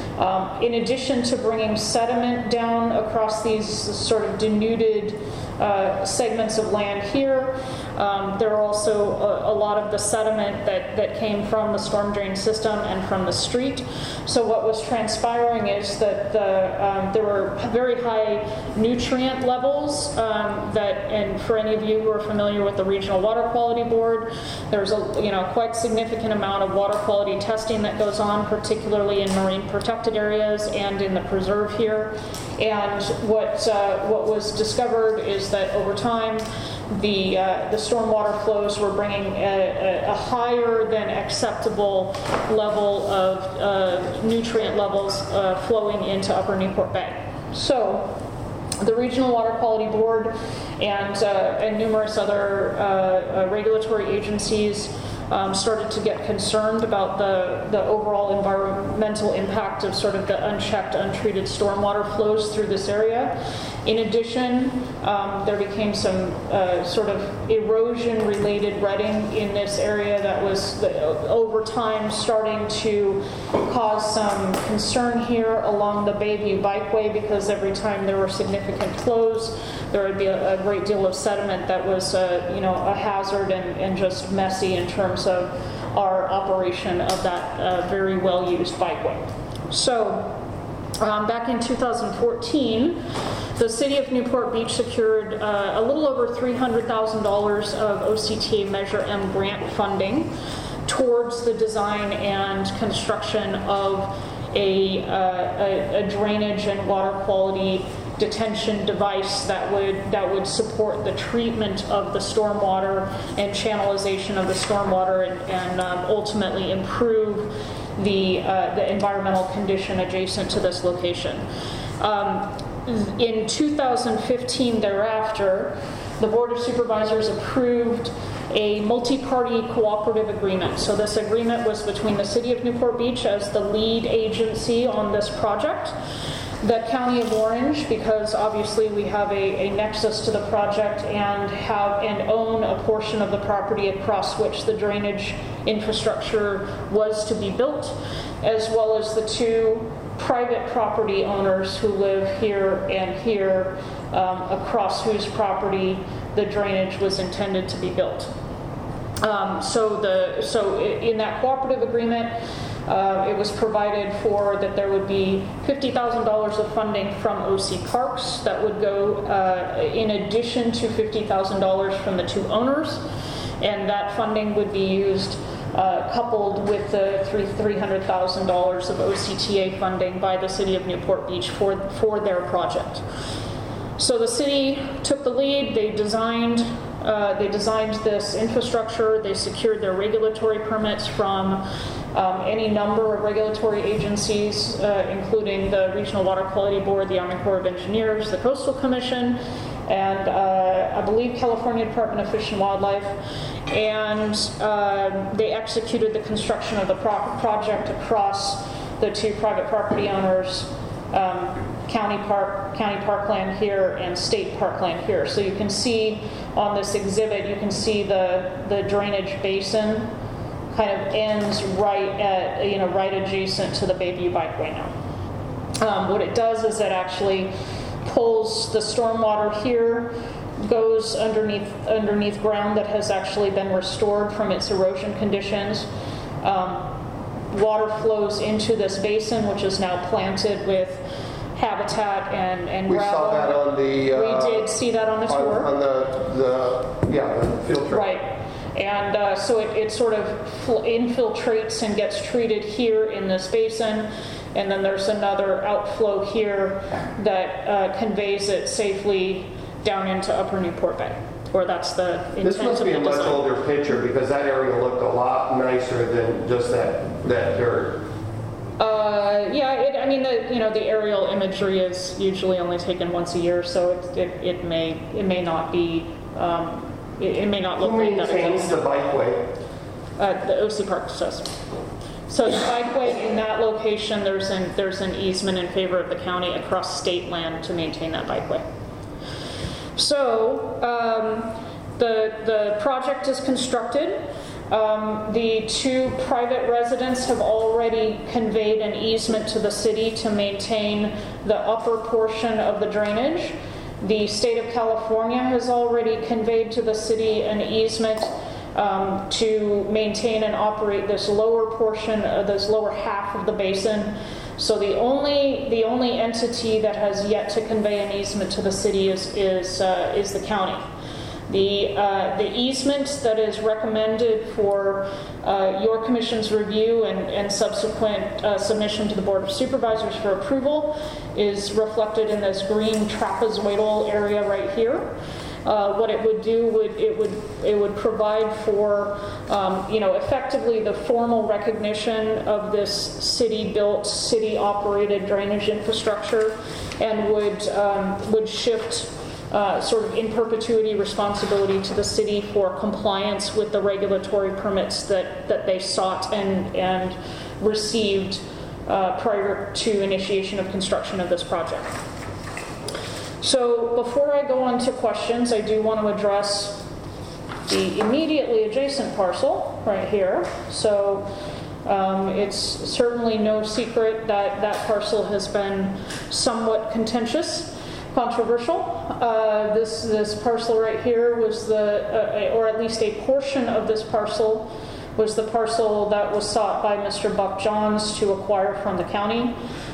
A: In addition to bringing sediment down across these sort of denuded segments of land here, there are also a lot of the sediment that came from the storm drain system and from the street. So what was transpiring is that there were very high nutrient levels and for any of you who are familiar with the Regional Water Quality Board, there's a quite significant amount of water quality testing that goes on, particularly in marine protected areas and in the preserve here. And what was discovered is that over time, the stormwater flows were bringing a higher than acceptable level of nutrient levels flowing into Upper Newport Bay. So the Regional Water Quality Board and numerous other regulatory agencies started to get concerned about the overall environmental impact of sort of the unchecked, untreated stormwater flows through this area. In addition, there became some sort of erosion-related retting in this area that was, over time, starting to cause some concern here along the Bayview Bikeway, because every time there were significant flows, there would be a great deal of sediment that was, a hazard and just messy in terms of our operation of that very well-used bikeway. So, back in 2014, the city of Newport Beach secured a little over $300,000 of OCTA Measure M grant funding towards the design and construction of a drainage and water quality detention device that would support the treatment of the stormwater and channelization of the stormwater and ultimately improve the environmental condition adjacent to this location. In 2015 thereafter, the Board of Supervisors approved a multi-party cooperative agreement. So this agreement was between the City of Newport Beach as the lead agency on this project, the County of Orange, because obviously we have a nexus to the project and own a portion of the property across which the drainage infrastructure was to be built, as well as the two private property owners who live here and here, across whose property the drainage was intended to be built. So in that cooperative agreement, it was provided for that there would be $50,000 of funding from OC Parks that would go in addition to $50,000 from the two owners, and that funding would be used coupled with the $300,000 of OCTA funding by the City of Newport Beach for their project. So the city took the lead. They designed this infrastructure. They secured their regulatory permits from any number of regulatory agencies, including the Regional Water Quality Board, the Army Corps of Engineers, the Coastal Commission, and I believe California Department of Fish and Wildlife. And they executed the construction of the project across the two private property owners, county parkland here and state parkland here. So you can see on this exhibit, you can see the drainage basin kind of ends right at, right adjacent to the Bayview Bikeway now. What it does is it actually pulls the stormwater here goes underneath ground that has actually been restored from its erosion conditions. Water flows into this basin, which is now planted with habitat and
F: We
A: gravel.
F: saw that on the...
A: We did see that on the tour.
F: On the field trip.
A: Right. And so it sort of infiltrates and gets treated here in this basin. And then there's another outflow here that conveys it safely down into Upper Newport Bay. Or that's the intent
F: This must be a
A: of the
F: much
A: design.
F: older picture because that area looked a lot nicer than just that dirt.
A: Yeah, the aerial imagery is usually only taken once a year, so it may not be it may not look
F: Who
A: great.
F: maintains the bikeway?
A: The OC Park does. So the bikeway in that location, there's an easement in favor of the county across state land to maintain that bikeway. So the project is constructed. The two private residents have already conveyed an easement to the city to maintain the upper portion of the drainage. The state of California has already conveyed to the city an easement to maintain and operate this lower portion, this lower half of the basin. So the only entity that has yet to convey an easement to the city is the county. The easement that is recommended for your commission's review and subsequent submission to the Board of Supervisors for approval is reflected in this green trapezoidal area right here. What it would do it would provide for effectively the formal recognition of this city-built, city-operated drainage infrastructure, and would shift sort of in perpetuity responsibility to the city for compliance with the regulatory permits that they sought and received prior to initiation of construction of this project. So before I go on to questions, I do want to address the immediately adjacent parcel right here. So it's certainly no secret that that parcel has been somewhat contentious, controversial. This parcel right here was or at least a portion of this parcel was the parcel that was sought by Mr. Buck Johns to acquire from the county.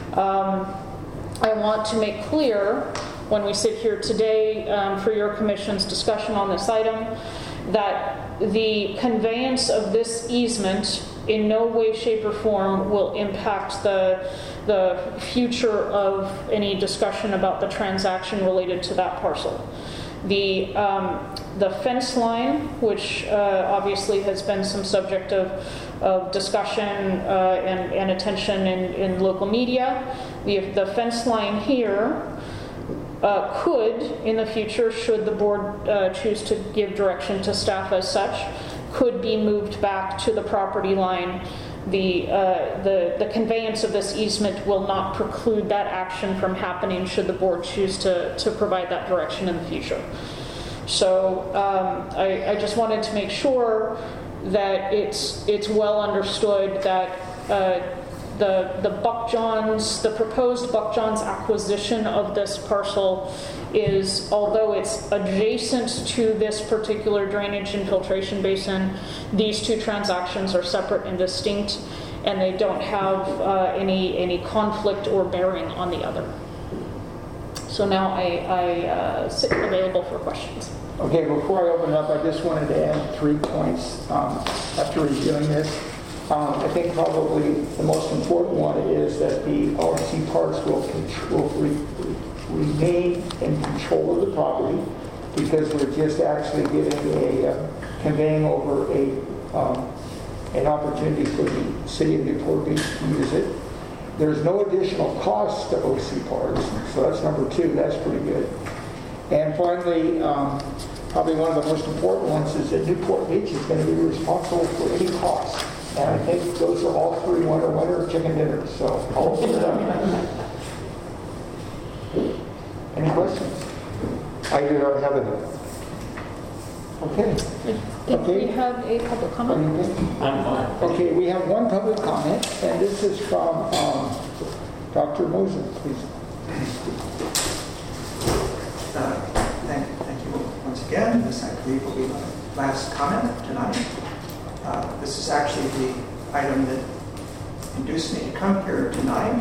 A: I want to make clear when we sit here today for your commission's discussion on this item that the conveyance of this easement in no way, shape, or form will impact the future of any discussion about the transaction related to that parcel. The fence line, which obviously has been some subject of discussion and attention in local media, the fence line here could, in the future, should the board choose to give direction to staff as such, could be moved back to the property line. The conveyance of this easement will not preclude that action from happening should the board choose to provide that direction in the future. So I just wanted to make sure that it's well understood that the proposed Buck Johns acquisition of this parcel is, although it's adjacent to this particular drainage infiltration basin, these two transactions are separate and distinct, and they don't have any conflict or bearing on the other. So now I sit available for questions.
C: Okay, before I open it up, I just wanted to add 3 points after reviewing this. I think probably the most important one is that the OC Parks will remain in control of the property, because we're just actually conveying over an opportunity for the city of Newport Beach to use it. There's no additional cost to OC Parks, so that's number 2. That's pretty good. And finally, probably one of the most important ones is that Newport Beach is going to be responsible for any costs. And I think those are all 3 winner chicken dinners. So all of them. Any questions?
F: I do not have any.
C: Okay.
A: Did we have a public comment?
G: I'm fine.
C: Okay, we have one public comment, and this is from Dr. Moser, please.
D: Thank you. again. This, I believe, will be my last comment tonight. This is actually the item that induced me to come here tonight.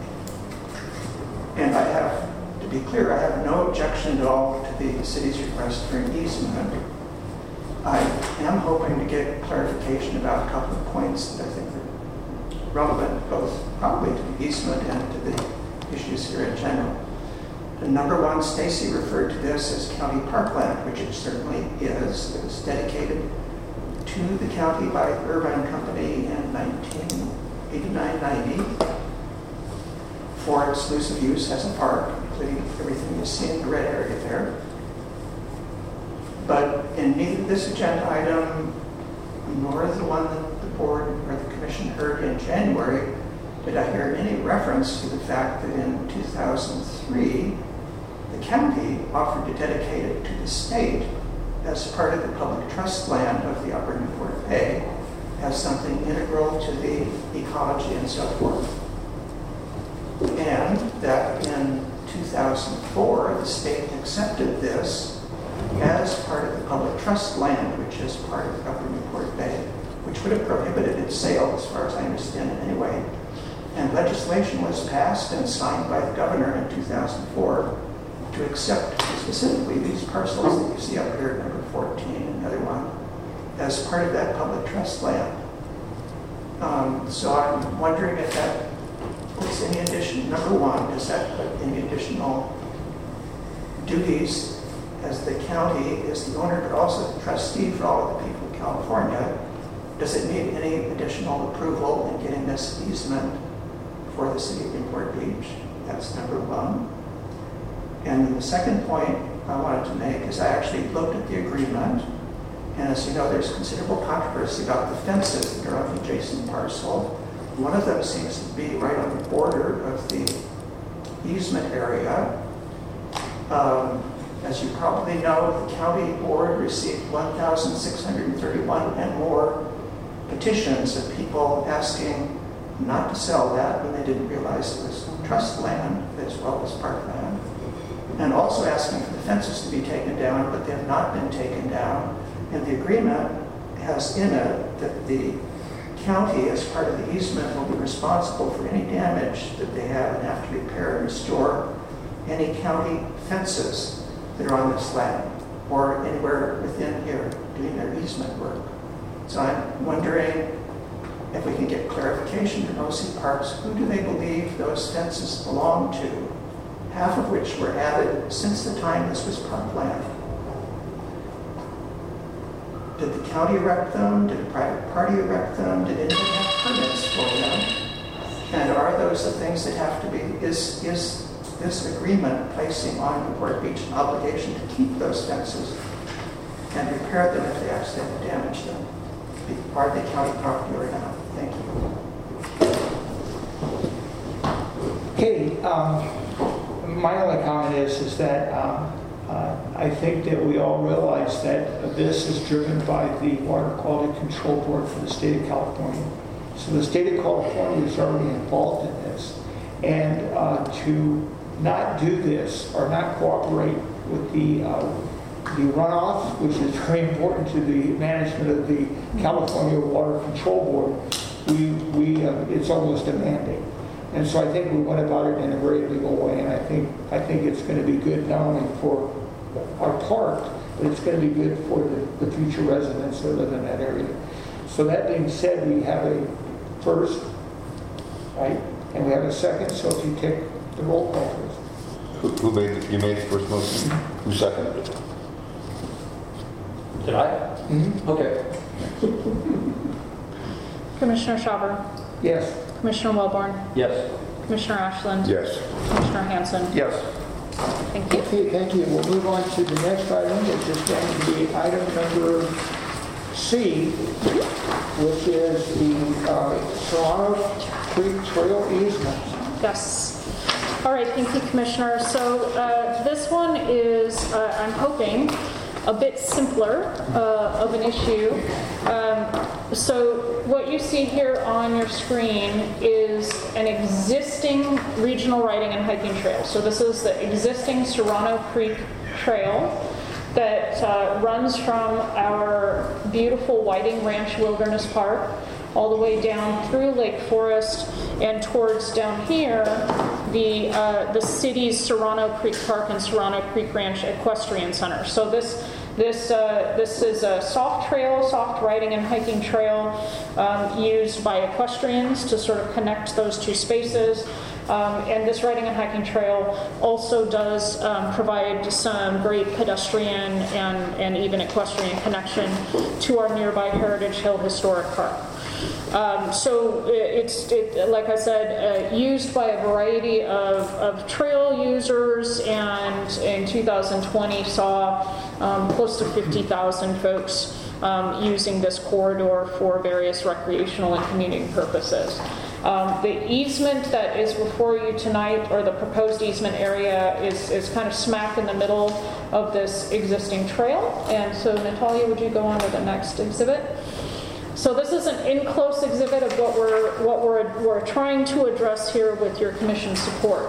D: And I have, to be clear, I have no objection at all to the city's request for an easement. I am hoping to get clarification about a couple of points that I think are relevant, both probably to the easement and to the issues here in general. The number one, Stacy referred to this as county parkland, which it certainly is. It was dedicated to the county by Irvine Company in 1989-90 for exclusive use as a park, including everything you see in the red area there. But in neither this agenda item nor the one that the board or the commission heard in January did I hear any reference to the fact that in 2003, the county offered to dedicate it to the state as part of the public trust land of the Upper Newport Bay as something integral to the ecology and so forth. And that in 2004, the state accepted this as part of the public trust land, which is part of Upper Newport Bay, which would have prohibited its sale, as far as I understand it anyway. And legislation was passed and signed by the governor in 2004 to accept specifically these parcels that you see up here, number 14 and the other one, as part of that public trust land. So I'm wondering if that puts any addition, number one, does that put any additional duties as the county is the owner, but also the trustee for all of the people of California? Does it need any additional approval in getting this easement for the city of Newport Beach? That's number one. And then the second point I wanted to make is I actually looked at the agreement, and as you know, there's considerable controversy about the fences that are on the adjacent parcel. One of them seems to be right on the border of the easement area. As you probably know, the county board received 1,631 and more petitions of people asking not to sell that when they didn't realize it was trust land as well as parkland, and also asking for the fences to be taken down, but they have not been taken down. And the agreement has in it that the county, as part of the easement, will be responsible for any damage that they have and have to repair and restore any county fences that are on this land or anywhere within here doing their easement work. So I'm wondering if we can get clarification from OC Parks, who do they believe those fences belong to, half of which were added since the time this was parkland? Did the county erect them? Did a private party erect them? Did anyone have permits for them? And are those the things that have to be, is this agreement placing on Newport Beach an obligation to keep those fences and repair them if they accidentally damage them? Are they county property or not? Thank you.
C: Okay, my only comment is that I think that we all realize that this is driven by the Water Quality Control Board for the state of California. So the state of California is already involved in this. And to not do this or not cooperate with the runoff, which is very important to the management of the California Water Control Board, it's almost a mandate. And so I think we went about it in a very legal way, and I think it's going to be good not only for our park, but it's going to be good for the future residents that live in that area. So that being said, we have a first, right, and we have a second. So if you take the roll call, please.
H: Who made it? You made the first motion? Who seconded it?
G: Did I?
C: Mm-hmm.
G: Okay.
A: Commissioner Schauber,
C: Yes.
A: Commissioner Wellborn,
G: Yes.
A: Commissioner Ashland,
H: Yes.
A: Commissioner Hanson.
F: Yes.
A: Thank you.
C: Okay, thank you. We'll move on to the next item, which is going to be item number C, which is the Serrano Creek Trail easement.
A: Yes. All right, thank you, Commissioner. So this one is, I'm hoping, a bit simpler of an issue. So what you see here on your screen is an existing regional riding and hiking trail. So this is the existing Serrano Creek Trail. that runs from our beautiful Whiting Ranch Wilderness Park all the way down through Lake Forest and towards down here the city's Serrano Creek Park and Serrano Creek Ranch Equestrian Center. So this is a soft trail, soft riding and hiking trail used by equestrians to sort of connect those two spaces. And this riding and hiking trail also does provide some great pedestrian and even equestrian connection to our nearby Heritage Hill Historic Park. So it's like I said, used by a variety of trail users, and in 2020 saw close to 50,000 folks using this corridor for various recreational and community purposes. The easement that is before you tonight, or the proposed easement area, is kind of smack in the middle of this existing trail. And so, Natalia, would you go on to the next exhibit? So this is an in-close exhibit of what we're trying to address here with your commission support.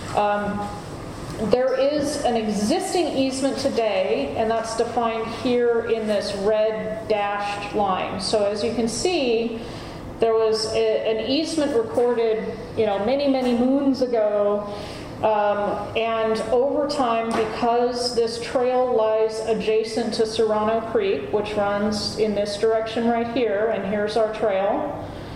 A: There is an existing easement today, and that's defined here in this red dashed line. So as you can see, there was an easement recorded, many, many moons ago, and over time, because this trail lies adjacent to Serrano Creek, which runs in this direction right here, and here's our trail.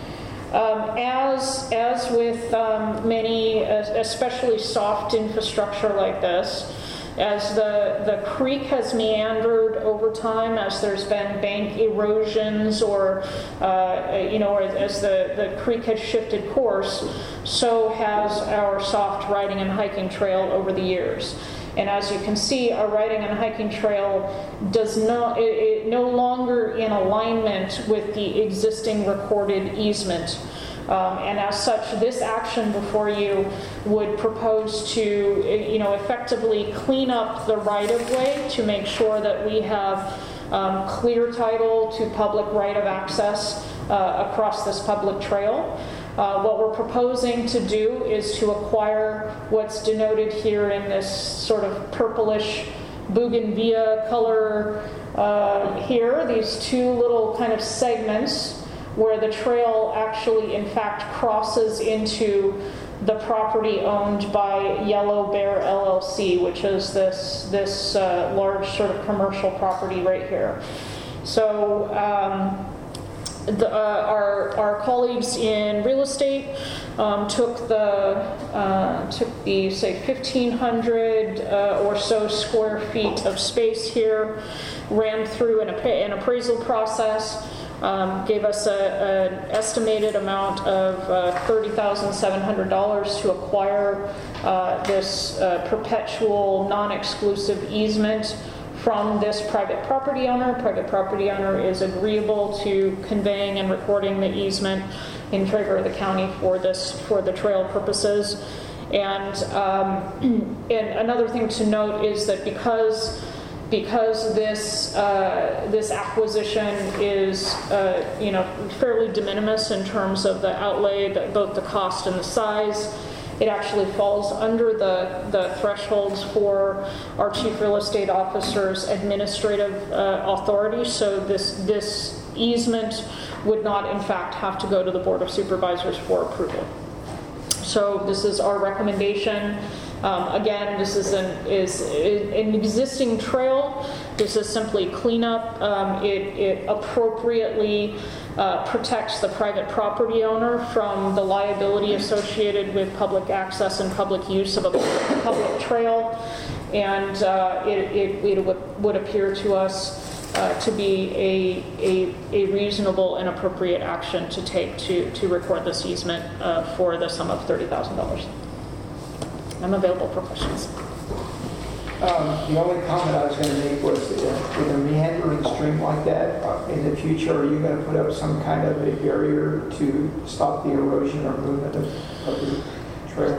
A: As with many, especially soft infrastructure like this, as the creek has meandered over time, as there's been bank erosions, or as the creek has shifted course, so has our soft riding and hiking trail over the years. And as you can see, our riding and hiking trail is no longer in alignment with the existing recorded easement. And as such, this action before you would propose to, effectively clean up the right-of-way to make sure that we have clear title to public right of access across this public trail. What we're proposing to do is to acquire what's denoted here in this sort of purplish bougainvillea color here, these two little kind of segments where the trail actually in fact crosses into the property owned by Yellow Bear LLC, which is this large sort of commercial property right here. So our colleagues in real estate took the say 1,500 or so square feet of space here, ran through an appraisal process, gave us an estimated amount of $30,700 to acquire this perpetual non-exclusive easement from this private property owner. Private property owner is agreeable to conveying and recording the easement in favor of the county for the trail purposes. And another thing to note is that because this acquisition is fairly de minimis in terms of the outlay, both the cost and the size, it actually falls under the thresholds for our chief real estate officer's administrative authority. So this easement would not in fact have to go to the Board of Supervisors for approval. So this is our recommendation. Again, this is an existing trail. This is simply cleanup. It appropriately protects the private property owner from the liability associated with public access and public use of a public trail. And it would appear to us to be a reasonable and appropriate action to take to record this easement for the sum of $30,000. I'm available for questions.
C: The only comment I was going to make was that with a meandering stream like that, in the future, are you going to put up some kind of a barrier to stop the erosion or movement of the trail?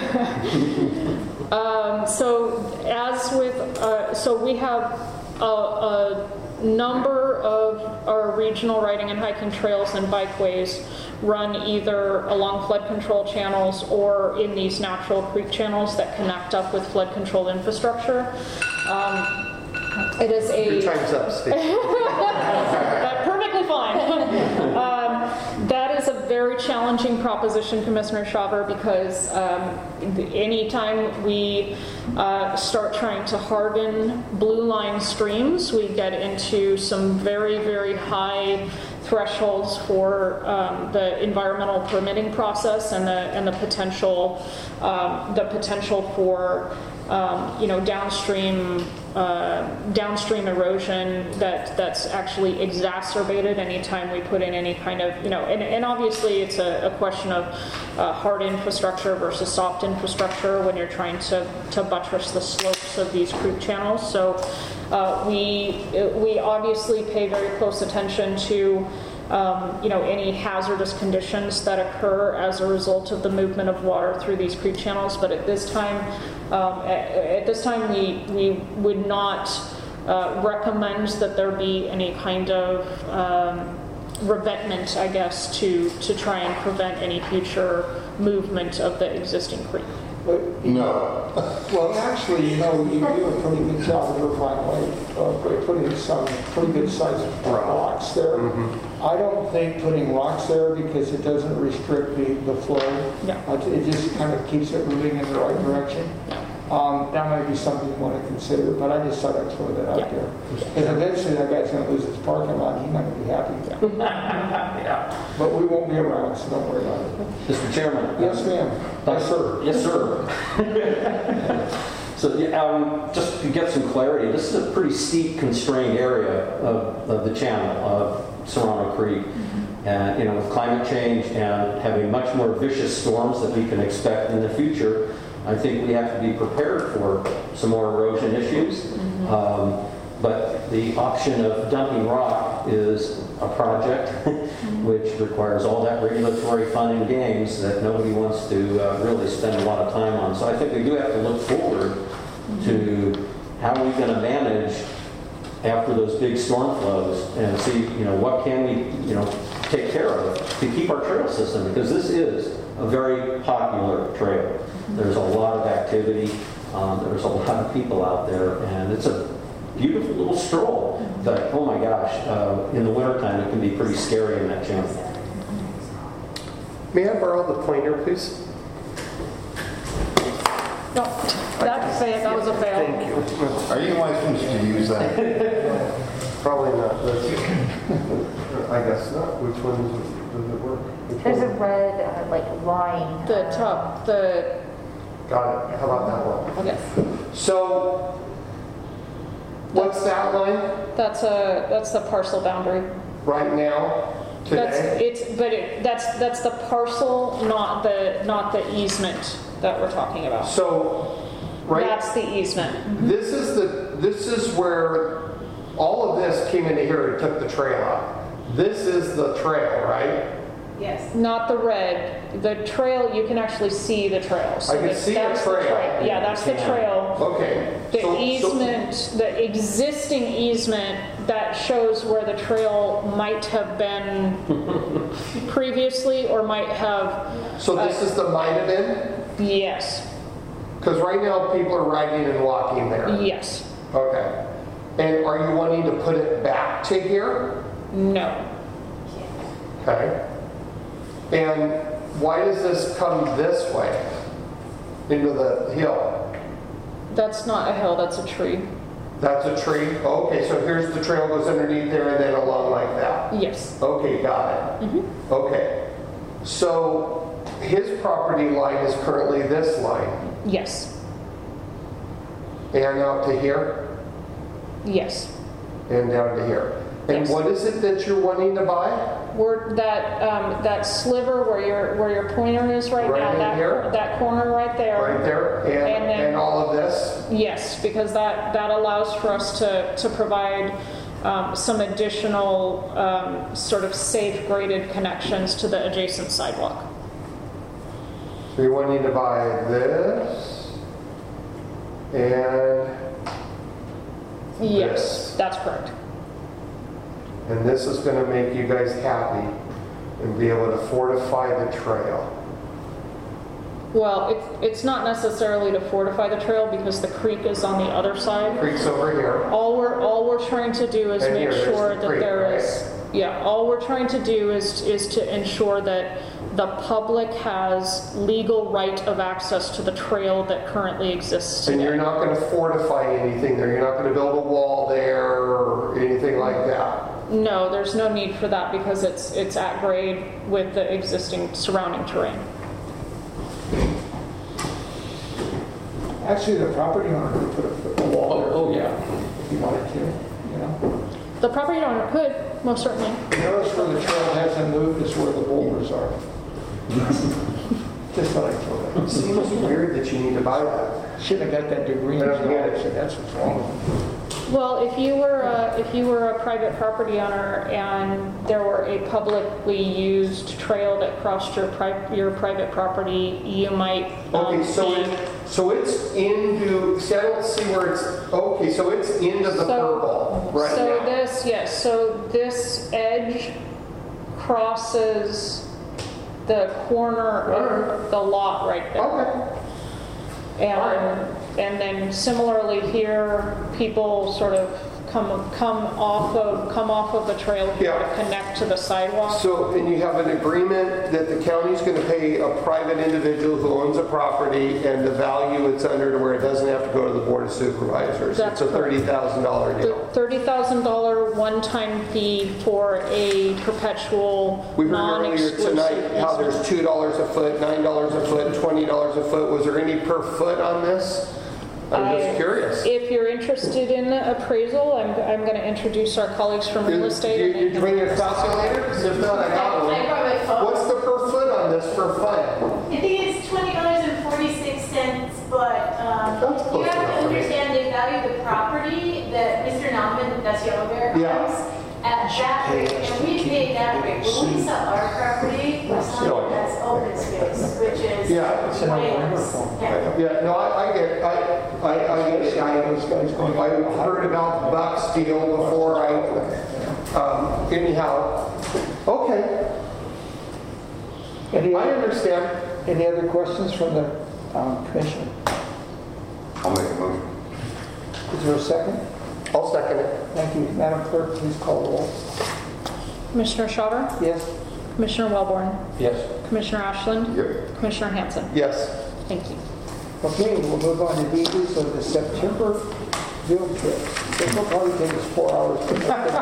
C: So we have a number of our regional riding and hiking trails and bikeways run either along flood control channels or in these natural creek channels that connect up with flood control infrastructure.
A: It is
F: Your
A: a
F: time's up, Steve.
A: perfectly fine. That is a very challenging proposition, Commissioner Shaver, because anytime we start trying to harden blue line streams, we get into some very, very high thresholds for the environmental permitting process and the potential for downstream erosion that's actually exacerbated anytime we put in any kind of, and obviously it's a question of hard infrastructure versus soft infrastructure when you're trying to buttress the slopes of these creek channels. So we obviously pay very close attention to any hazardous conditions that occur as a result of the movement of water through these creek channels. But at this time, we would not recommend that there be any kind of revetment, I guess, to try and prevent any future movement of the existing creek.
C: But,
H: No.
C: well, actually, you do a pretty good job of Irvine Lake, by putting some pretty good sized rocks there. I don't think putting rocks there because it doesn't restrict the flow.
A: Yeah.
C: It just kind of keeps it moving in the right direction. That might be something you want to consider, but I just thought I'd throw that out there. Because eventually that guy's going to lose his parking lot, he's not going to be happy. But we won't be around, so don't worry about it.
G: Mr. Chairman.
C: Yes, ma'am. Yes, sir.
G: Yes, sir. So just to get some clarity, this is a pretty steep, constrained area of the channel of Serrano Creek. And with climate change and having much more vicious storms that we can expect in the future, I think we have to be prepared for some more erosion issues. But the option of dumping rock is a project which requires all that regulatory fun and games that nobody wants to really spend a lot of time on. So I think we do have to look forward to how are we going to manage after those big storm flows and see, what can we, take care of to keep our trail system, because this is a very popular trail. There's a lot of activity. There's a lot of people out there, and it's a beautiful little stroll. But oh my gosh, in the wintertime it can be pretty scary in that channel.
F: May I borrow the pointer, please?
A: No, that was a fail.
F: Thank you.
H: Are you licensed to use that?
F: Probably not. I guess not. Which one does it work?
I: There's a red line.
A: The top,
F: Got it. How about that one?
A: yes.
F: So, what's that line
A: That's the parcel boundary.
F: right now, today?
A: That's the parcel, not the easement that we're talking about.
F: So, right,
A: That's the easement.
F: this is where all of this came into here and took the trail out. This is the trail, right?
A: Yes. Not the red. The trail, you can actually see the trail. So
F: I can see a
A: that's the
F: trail.
A: Yeah, that's the trail.
F: Okay.
A: The easement, the existing easement that shows where the trail might have been previously or might have.
F: So this is the might have been?
A: Yes.
F: Because right now people are riding and walking there.
A: Yes.
F: Okay. And are you wanting to put it back to here?
A: No.
F: Okay. And why does this come this way into the hill?
A: That's not a hill, that's a tree.
F: That's a tree? Okay, so here's the trail goes underneath there and then along like that.
A: Yes.
F: Okay, got it. Okay. So his property line is currently this line.
A: Yes.
F: And out to here?
A: Yes.
F: And down to here. And
A: Yes.
F: what is it that you're wanting to buy?
A: That sliver where your pointer is right
F: Right
A: now,
F: in here?
A: that corner right there.
F: Right there?
A: And then-
F: And all of this?
A: Yes, because that allows for us to provide some additional sort of safe graded connections to the adjacent sidewalk.
F: So you're wanting to buy this and
A: Yes,
F: This.
A: that's correct.
F: And this is going to make you guys happy and be able to fortify the trail.
A: Well, it's not necessarily to fortify the trail because the creek is on the other side.
F: Creek's over here.
A: All we're trying to do is
F: And
A: make
F: here, there's
A: sure
F: the
A: that
F: creek,
A: there
F: right?
A: is, yeah, all we're trying to do is to ensure that the public has legal right of access to the trail that currently exists
F: And
A: today.
F: you're not going to fortify anything there. You're not going to build a wall there or anything like that.
A: No, there's no need for that because it's at grade with the existing surrounding terrain.
C: Actually, the property owner could put a wall there.
G: Oh, yeah.
C: If you wanted to, you know.
A: The property owner could, most certainly.
C: Notice where the trail hasn't moved is where the boulders are. Just thought I'd throw that.
F: It seems weird that you need to buy that.
C: Shouldn't have got that degree.
F: I don't get it.
C: That's what's wrong with it.
A: Well, if you were a private property owner and there were a publicly used trail that crossed your private property, you might
F: Okay, so it's into, see, I don't see where it's, okay, so it's into the purple right
A: so
F: now.
A: this edge crosses the corner of the lot right there.
F: Okay.
A: And then similarly here, people sort of come off of the trail here
F: Yeah.
A: to connect to the sidewalk.
F: So, and you have an agreement that the county's going to pay a private individual who owns a property and the value it's under to where it doesn't have to go to the Board of Supervisors.
A: That's
F: It's a $30,000 deal.
A: $30,000 one-time fee for a perpetual,
F: We heard earlier
A: non-exclusive
F: tonight how there's
A: easement.
F: $2 a foot, $9 a foot, $20 a foot. Was there any per foot on this? I'm just curious.
A: If you're interested in appraisal, I'm going to introduce our colleagues from real estate. and they
F: You
A: can-
F: bring your calculators? If not, I got one.
J: I brought my phone.
F: What's the per foot on this for fun?
J: I think it's $20.46, but
F: That's close
J: you have
F: enough
J: to
F: for me.
J: understand they value the property that Mr. Nauman, that's Yellow Bear,
F: Yeah.
J: owns at that rate, and we pay that rate. When we sell our property, we're selling it as open space, which is
F: Yeah,
C: it's an
J: way
C: over
J: less.
C: phone.
J: Yeah.
F: Yeah, no, I get it. I get it. I heard about Buck Steel before anyhow. Okay,
C: Any
F: I understand.
C: Any other questions from the commission?
H: I'll make a motion.
C: Is there a second?
F: I'll second it.
C: Thank you. Madam Clerk, please call the roll.
A: Commissioner Schauber,
C: Yes?
A: Commissioner Wellborn,
G: Yes.
A: Commissioner Ashland,
H: Yep.
A: Commissioner Hanson.
F: Yes.
A: Thank you.
C: Okay, we'll move on to details of the September field trip. This will probably take us 4 hours to make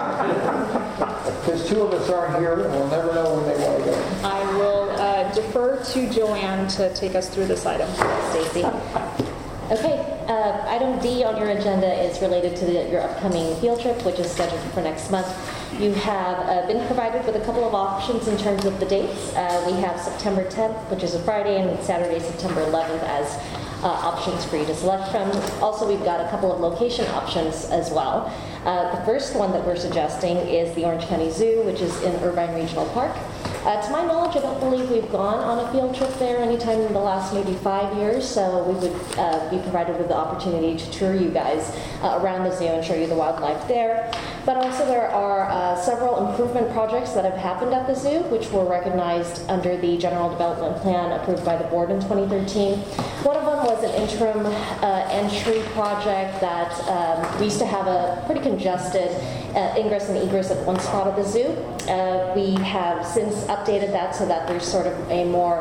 C: it. Because two of us aren't here, and we'll never know when they want to go.
A: I will defer to Joanne to take us through this item.
E: Stacy. Okay, item D on your agenda is related to your upcoming field trip, which is scheduled for next month. You have been provided with a couple of options in terms of the dates. We have September 10th, which is a Friday, and Saturday, September 11th as options for you to select from. Also, we've got a couple of location options as well. The first one that we're suggesting is the Orange County Zoo, which is in Irvine Regional Park. To my knowledge, I don't believe we've gone on a field trip there anytime in the last maybe 5 years, so we would be provided with the opportunity to tour you guys around the zoo and show you the wildlife there. But also there are several improvement projects that have happened at the zoo, which were recognized under the General Development Plan approved by the board in 2013. One of them was an interim entry project that we used to have a pretty congested ingress and egress at one spot of the zoo. We have since updated that so that there's sort of a more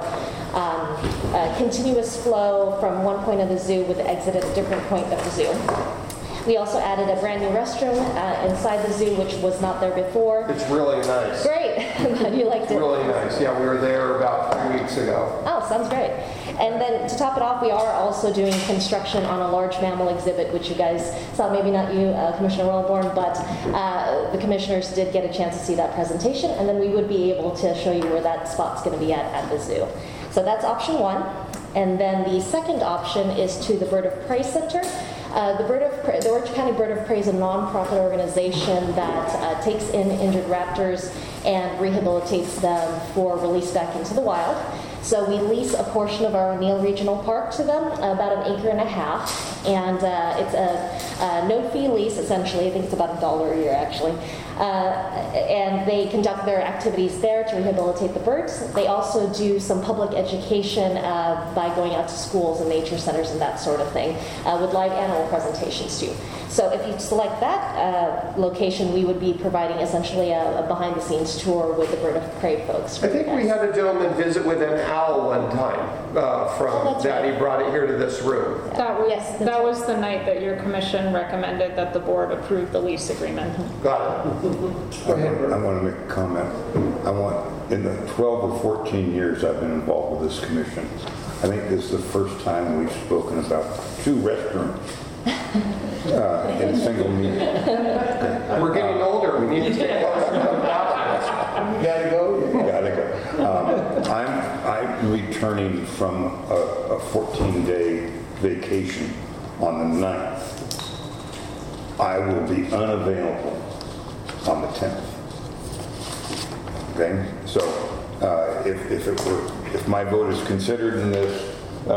E: continuous flow from one point of the zoo with the exit at a different point of the zoo. We also added a brand new restroom inside the zoo, which was not there before.
F: It's really nice.
E: Great. Glad you liked it.
F: Really nice. Yeah, we were there about 3 weeks ago.
E: Oh, sounds great. And then to top it off, we are also doing construction on a large mammal exhibit, which you guys saw, maybe not you, Commissioner Wellborn, but the commissioners did get a chance to see that presentation, and then we would be able to show you where that spot's going to be at the zoo. So that's option one. And then the second option is to the Bird of Prey Center. The Orange County Bird of Prey is a nonprofit organization that takes in injured raptors and rehabilitates them for release back into the wild. So we lease a portion of our O'Neill Regional Park to them, about 1.5 acres, And it's a no-fee lease, essentially. I think it's about $1 a year, actually. And they conduct their activities there to rehabilitate the birds. They also do some public education by going out to schools and nature centers and that sort of thing, with live animal presentations too. So if you select that location, we would be providing essentially a behind-the-scenes tour with the Bird of Prey folks.
F: I think we had a gentleman visit with an owl one time from that.
E: right.
F: He brought it here to this room.
A: That was the night that your commission recommended that the board approve the lease agreement.
F: Got it.
H: I want to make a comment. In the 12 or 14 years I've been involved with this commission, I think this is the first time we've spoken about 2 restrooms in a single meeting.
F: We're getting older. We need to stay close to the bathrooms.
C: Gotta go?
H: Gotta go. I'm returning from a 14-day vacation on the 9th. I will be unavailable on the 10th. Okay, so if my vote is considered in this,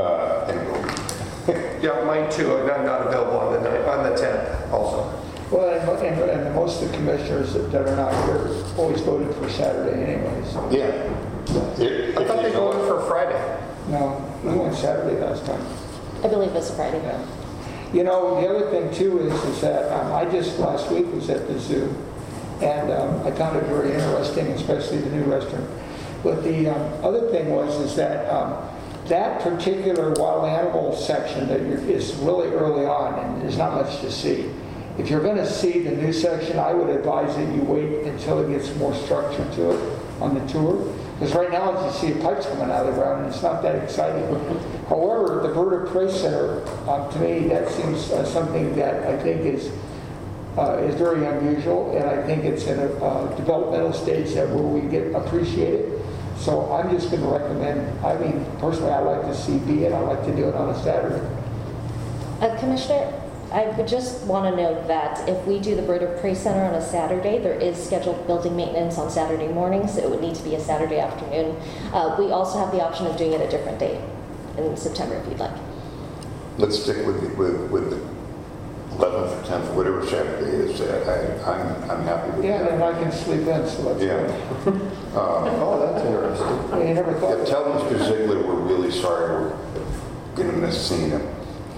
F: Yeah, mine too. I'm not available on the 10th also.
C: Well, and most of the commissioners that are not here always voted for Saturday anyways.
H: yeah.
F: I thought they voted for Friday.
C: No, we went Saturday last time.
E: I believe it's Friday.
C: Yeah. You know, the other thing too is that I just last week was at the zoo, and I found it very interesting, especially the new restaurant. But the other thing is that that particular wild animal section that is really early on, and there's not much to see. If you're going to see the new section, I would advise that you wait until it gets more structure to it on the tour. Because right now, as you see pipes coming out of the ground, and it's not that exciting. However, the Bird of Prey Center, to me, that seems something that I think is very unusual, and I think it's in a developmental stage that where we get appreciated. So I'm just going to recommend, I mean, personally, I like to see B, and I like to do it on a Saturday.
E: Commissioner, I would just want to note that if we do the Bird of Prey Center on a Saturday, there is scheduled building maintenance on Saturday mornings. It would need to be a Saturday afternoon. We also have the option of doing it a different day in September if you'd like.
H: Let's stick with the 11th or 10th, whatever Saturday is. I'm happy with
C: Yeah,
H: that.
C: and I can sleep in, so that's good.
F: Oh, that's interesting.
C: I mean, you never thought
H: Yeah, tell Mr. Ziegler we're really sorry we're going to miss seeing him.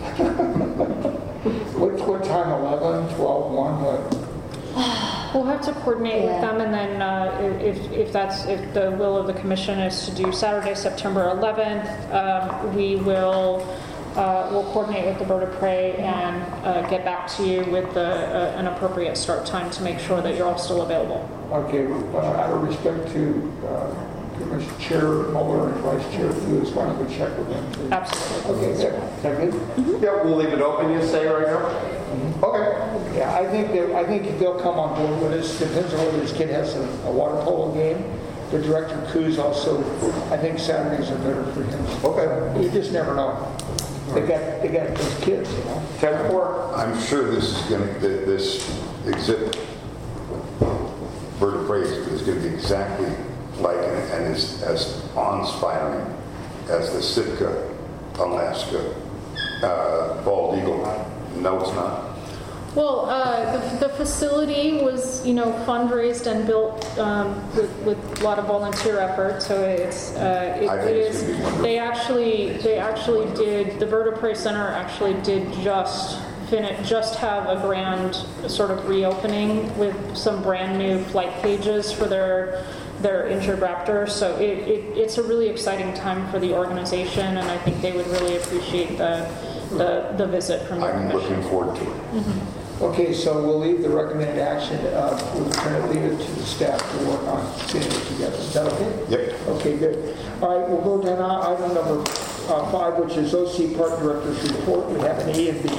C: What time, 11, 12, 1, what?
A: We'll have to coordinate with them, and then if the will of the commission is to do Saturday, September 11th, we'll coordinate with the Bird of Prey and get back to you with an appropriate start time to make sure that you're all still available.
C: Okay, out of respect to Commissioner Chair Muller and Vice Chair Flus, why don't we check with them? Please?
A: Absolutely.
C: Okay, is that good?
F: Yeah, we'll leave it open, you say, right now? Okay.
C: Yeah, I think they'll come on board with us. Depends on whether this kid has a water polo game. The director Coos also, I think Saturdays are better for him.
F: Okay.
C: You just never know. They got those kids, you know.
F: 10-4.
H: I'm sure this exhibit, Bird of Prey, is going to be exactly like and is as awe-inspiring as the Sitka, Alaska, bald eagle. No, it's not.
A: Well, the facility was, fundraised and built with a lot of volunteer effort. So it is. They actually did. The Bird of Prey Center actually did just have a grand sort of reopening with some brand new flight cages for their injured raptors. So it's a really exciting time for the organization, and I think they would really appreciate the visit from your
H: I'm
A: commission.
H: looking forward to it.
C: Mm-hmm. Okay, so we'll leave the recommended action. We're going to leave it to the staff to work on getting it together. Is that okay?
H: Yep.
C: Okay, good. All right, we'll go down to item number 5, which is OC Park Director's Report. We have an A and B.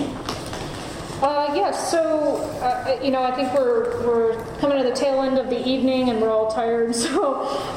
A: Yes, so, I think we're coming to the tail end of the evening and we're all tired, so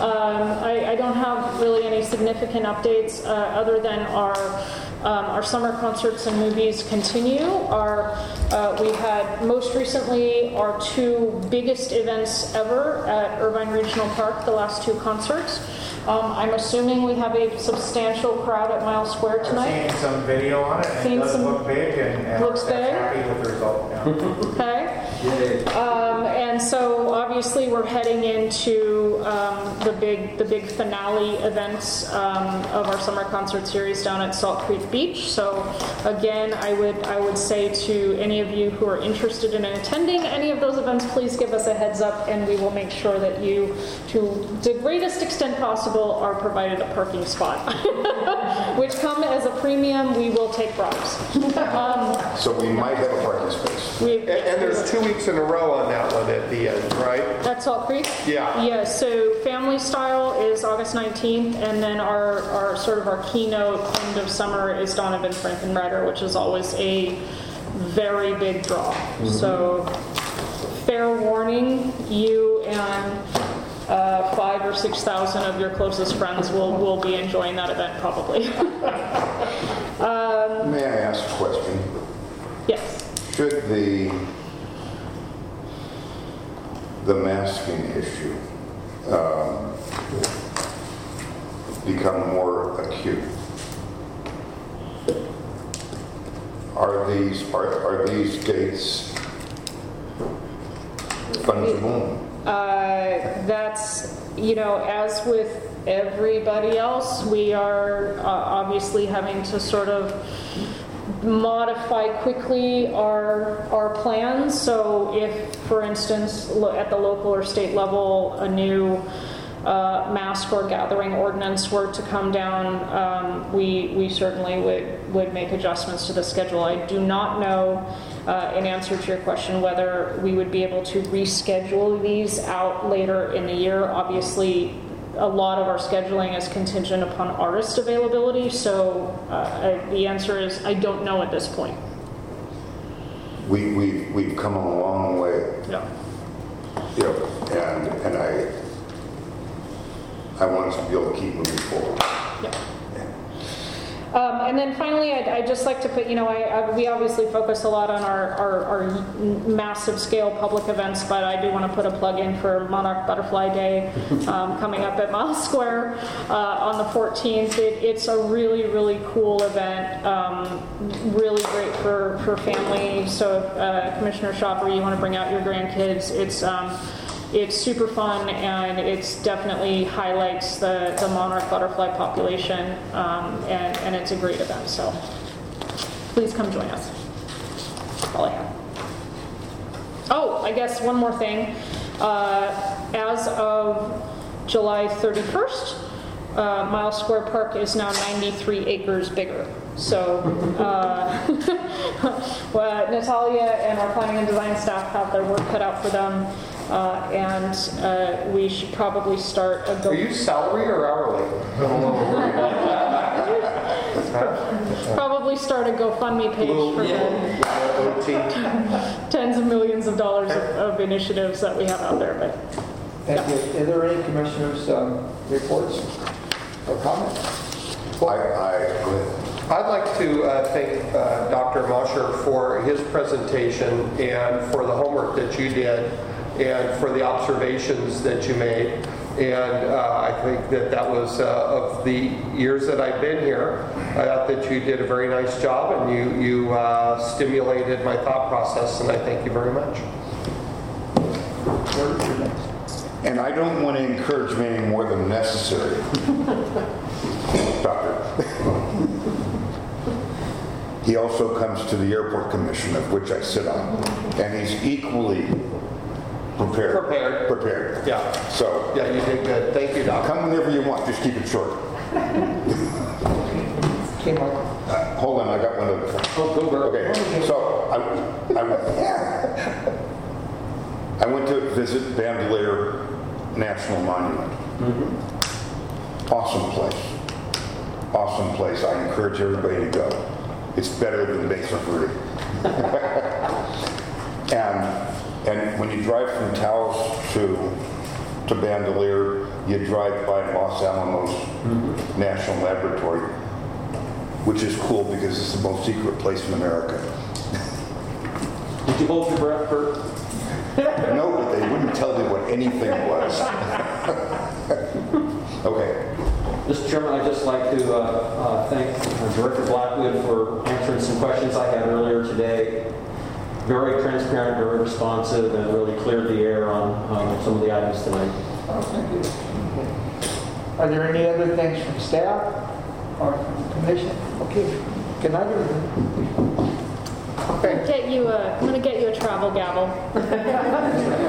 A: I don't have really any significant updates other than our summer concerts and movies continue. We had most recently our 2 biggest events ever at Irvine Regional Park, the last 2 concerts. I'm assuming we have a substantial crowd at Miles Square
K: I've
A: tonight.
K: seen some video on it, and
A: Seen
K: it does
A: some-
K: look big, and
A: Looks
K: I'm
A: big?
K: happy with the result. Yeah.
A: Okay. And so obviously we're heading into the big finale events of our summer concert series down at Salt Creek Beach. So again, I would say to any of you who are interested in attending any of those events, please give us a heads up, and we will make sure that you, to the greatest extent possible, are provided a parking spot, which come as a premium. We will take bribes.
H: So we might have a parking space.
F: And there's 2 weeks in a row on that one at the end, right?
A: At Salt Creek?
F: Yeah.
A: Yeah, so Family Style is August 19th, and then our sort of our keynote end of summer is Donovan Frankenreiter, which is always a very big draw. So fair warning, you and 5,000 or 6,000 of your closest friends will be enjoying that event probably.
H: May I ask a question?
A: Yes.
H: Should the masking issue become more acute, are these dates fungible?
A: That's, as with everybody else, we are obviously having to sort of modify quickly our plans. So if, for instance, at the local or state level, a new mask or gathering ordinance were to come down, we certainly would make adjustments to the schedule. I do not know, in answer to your question, whether we would be able to reschedule these out later in the year. Obviously, a lot of our scheduling is contingent upon artist availability, so the answer is I don't know at this point.
H: We've come a long way.
A: Yeah.
H: And I want us to be able to keep moving forward.
A: Yeah. And then finally, I'd just like to put, we obviously focus a lot on our massive scale public events, but I do want to put a plug in for Monarch Butterfly Day coming up at Miles Square on the 14th. It's a really, really cool event, really great for families. So if Commissioner Schaffer, you want to bring out your grandkids, it's super fun, and it's definitely highlights the monarch butterfly population, and it's a great event. So please come join us. That's all I have. Oh, I guess one more thing. As of July 31st, Miles Square Park is now 93 acres bigger. So Natalia and our planning and design staff have their work cut out for them. And we should probably start a
F: Are you salary or hourly?
A: probably start a GoFundMe page for the tens of millions of dollars of initiatives that we have out there. But
C: Thank you. Are there any commissioners' reports or comments?
F: I'd like to thank Dr. Mosher for his presentation and for the homework that you did and for the observations that you made. And I think that was, of the years that I've been here, I thought that you did a very nice job, and you stimulated my thought process, and I thank you very much.
H: And I don't want to encourage me any more than necessary. Doctor. He also comes to the Airport Commission, of which I sit on, and he's equally prepared.
F: Yeah.
H: So.
F: Yeah, you did good. Thank you, Doctor.
H: Come whenever you want. Just keep it short. Hold on, I got one other thing.
F: Oh, go.
H: Okay, so I went to visit Bandelier National Monument. Awesome place. Awesome place. I encourage everybody to go. It's better than Mesa Verde. And when you drive from Taos to Bandelier, you drive by Los Alamos National Laboratory, which is cool because it's the most secret place in America.
G: Did you hold your breath, Bert?
H: No, but they wouldn't tell me what anything was. Okay.
G: Mr. Chairman, I'd just like to thank Director Blackwood for answering some questions I had earlier today. Very transparent, very responsive, and really cleared the air on some of the items tonight.
C: Oh, thank you. Are there any other things from staff or from the commission? Okay. Good night, everybody.
F: Okay.
A: I'm gonna get you a travel gavel.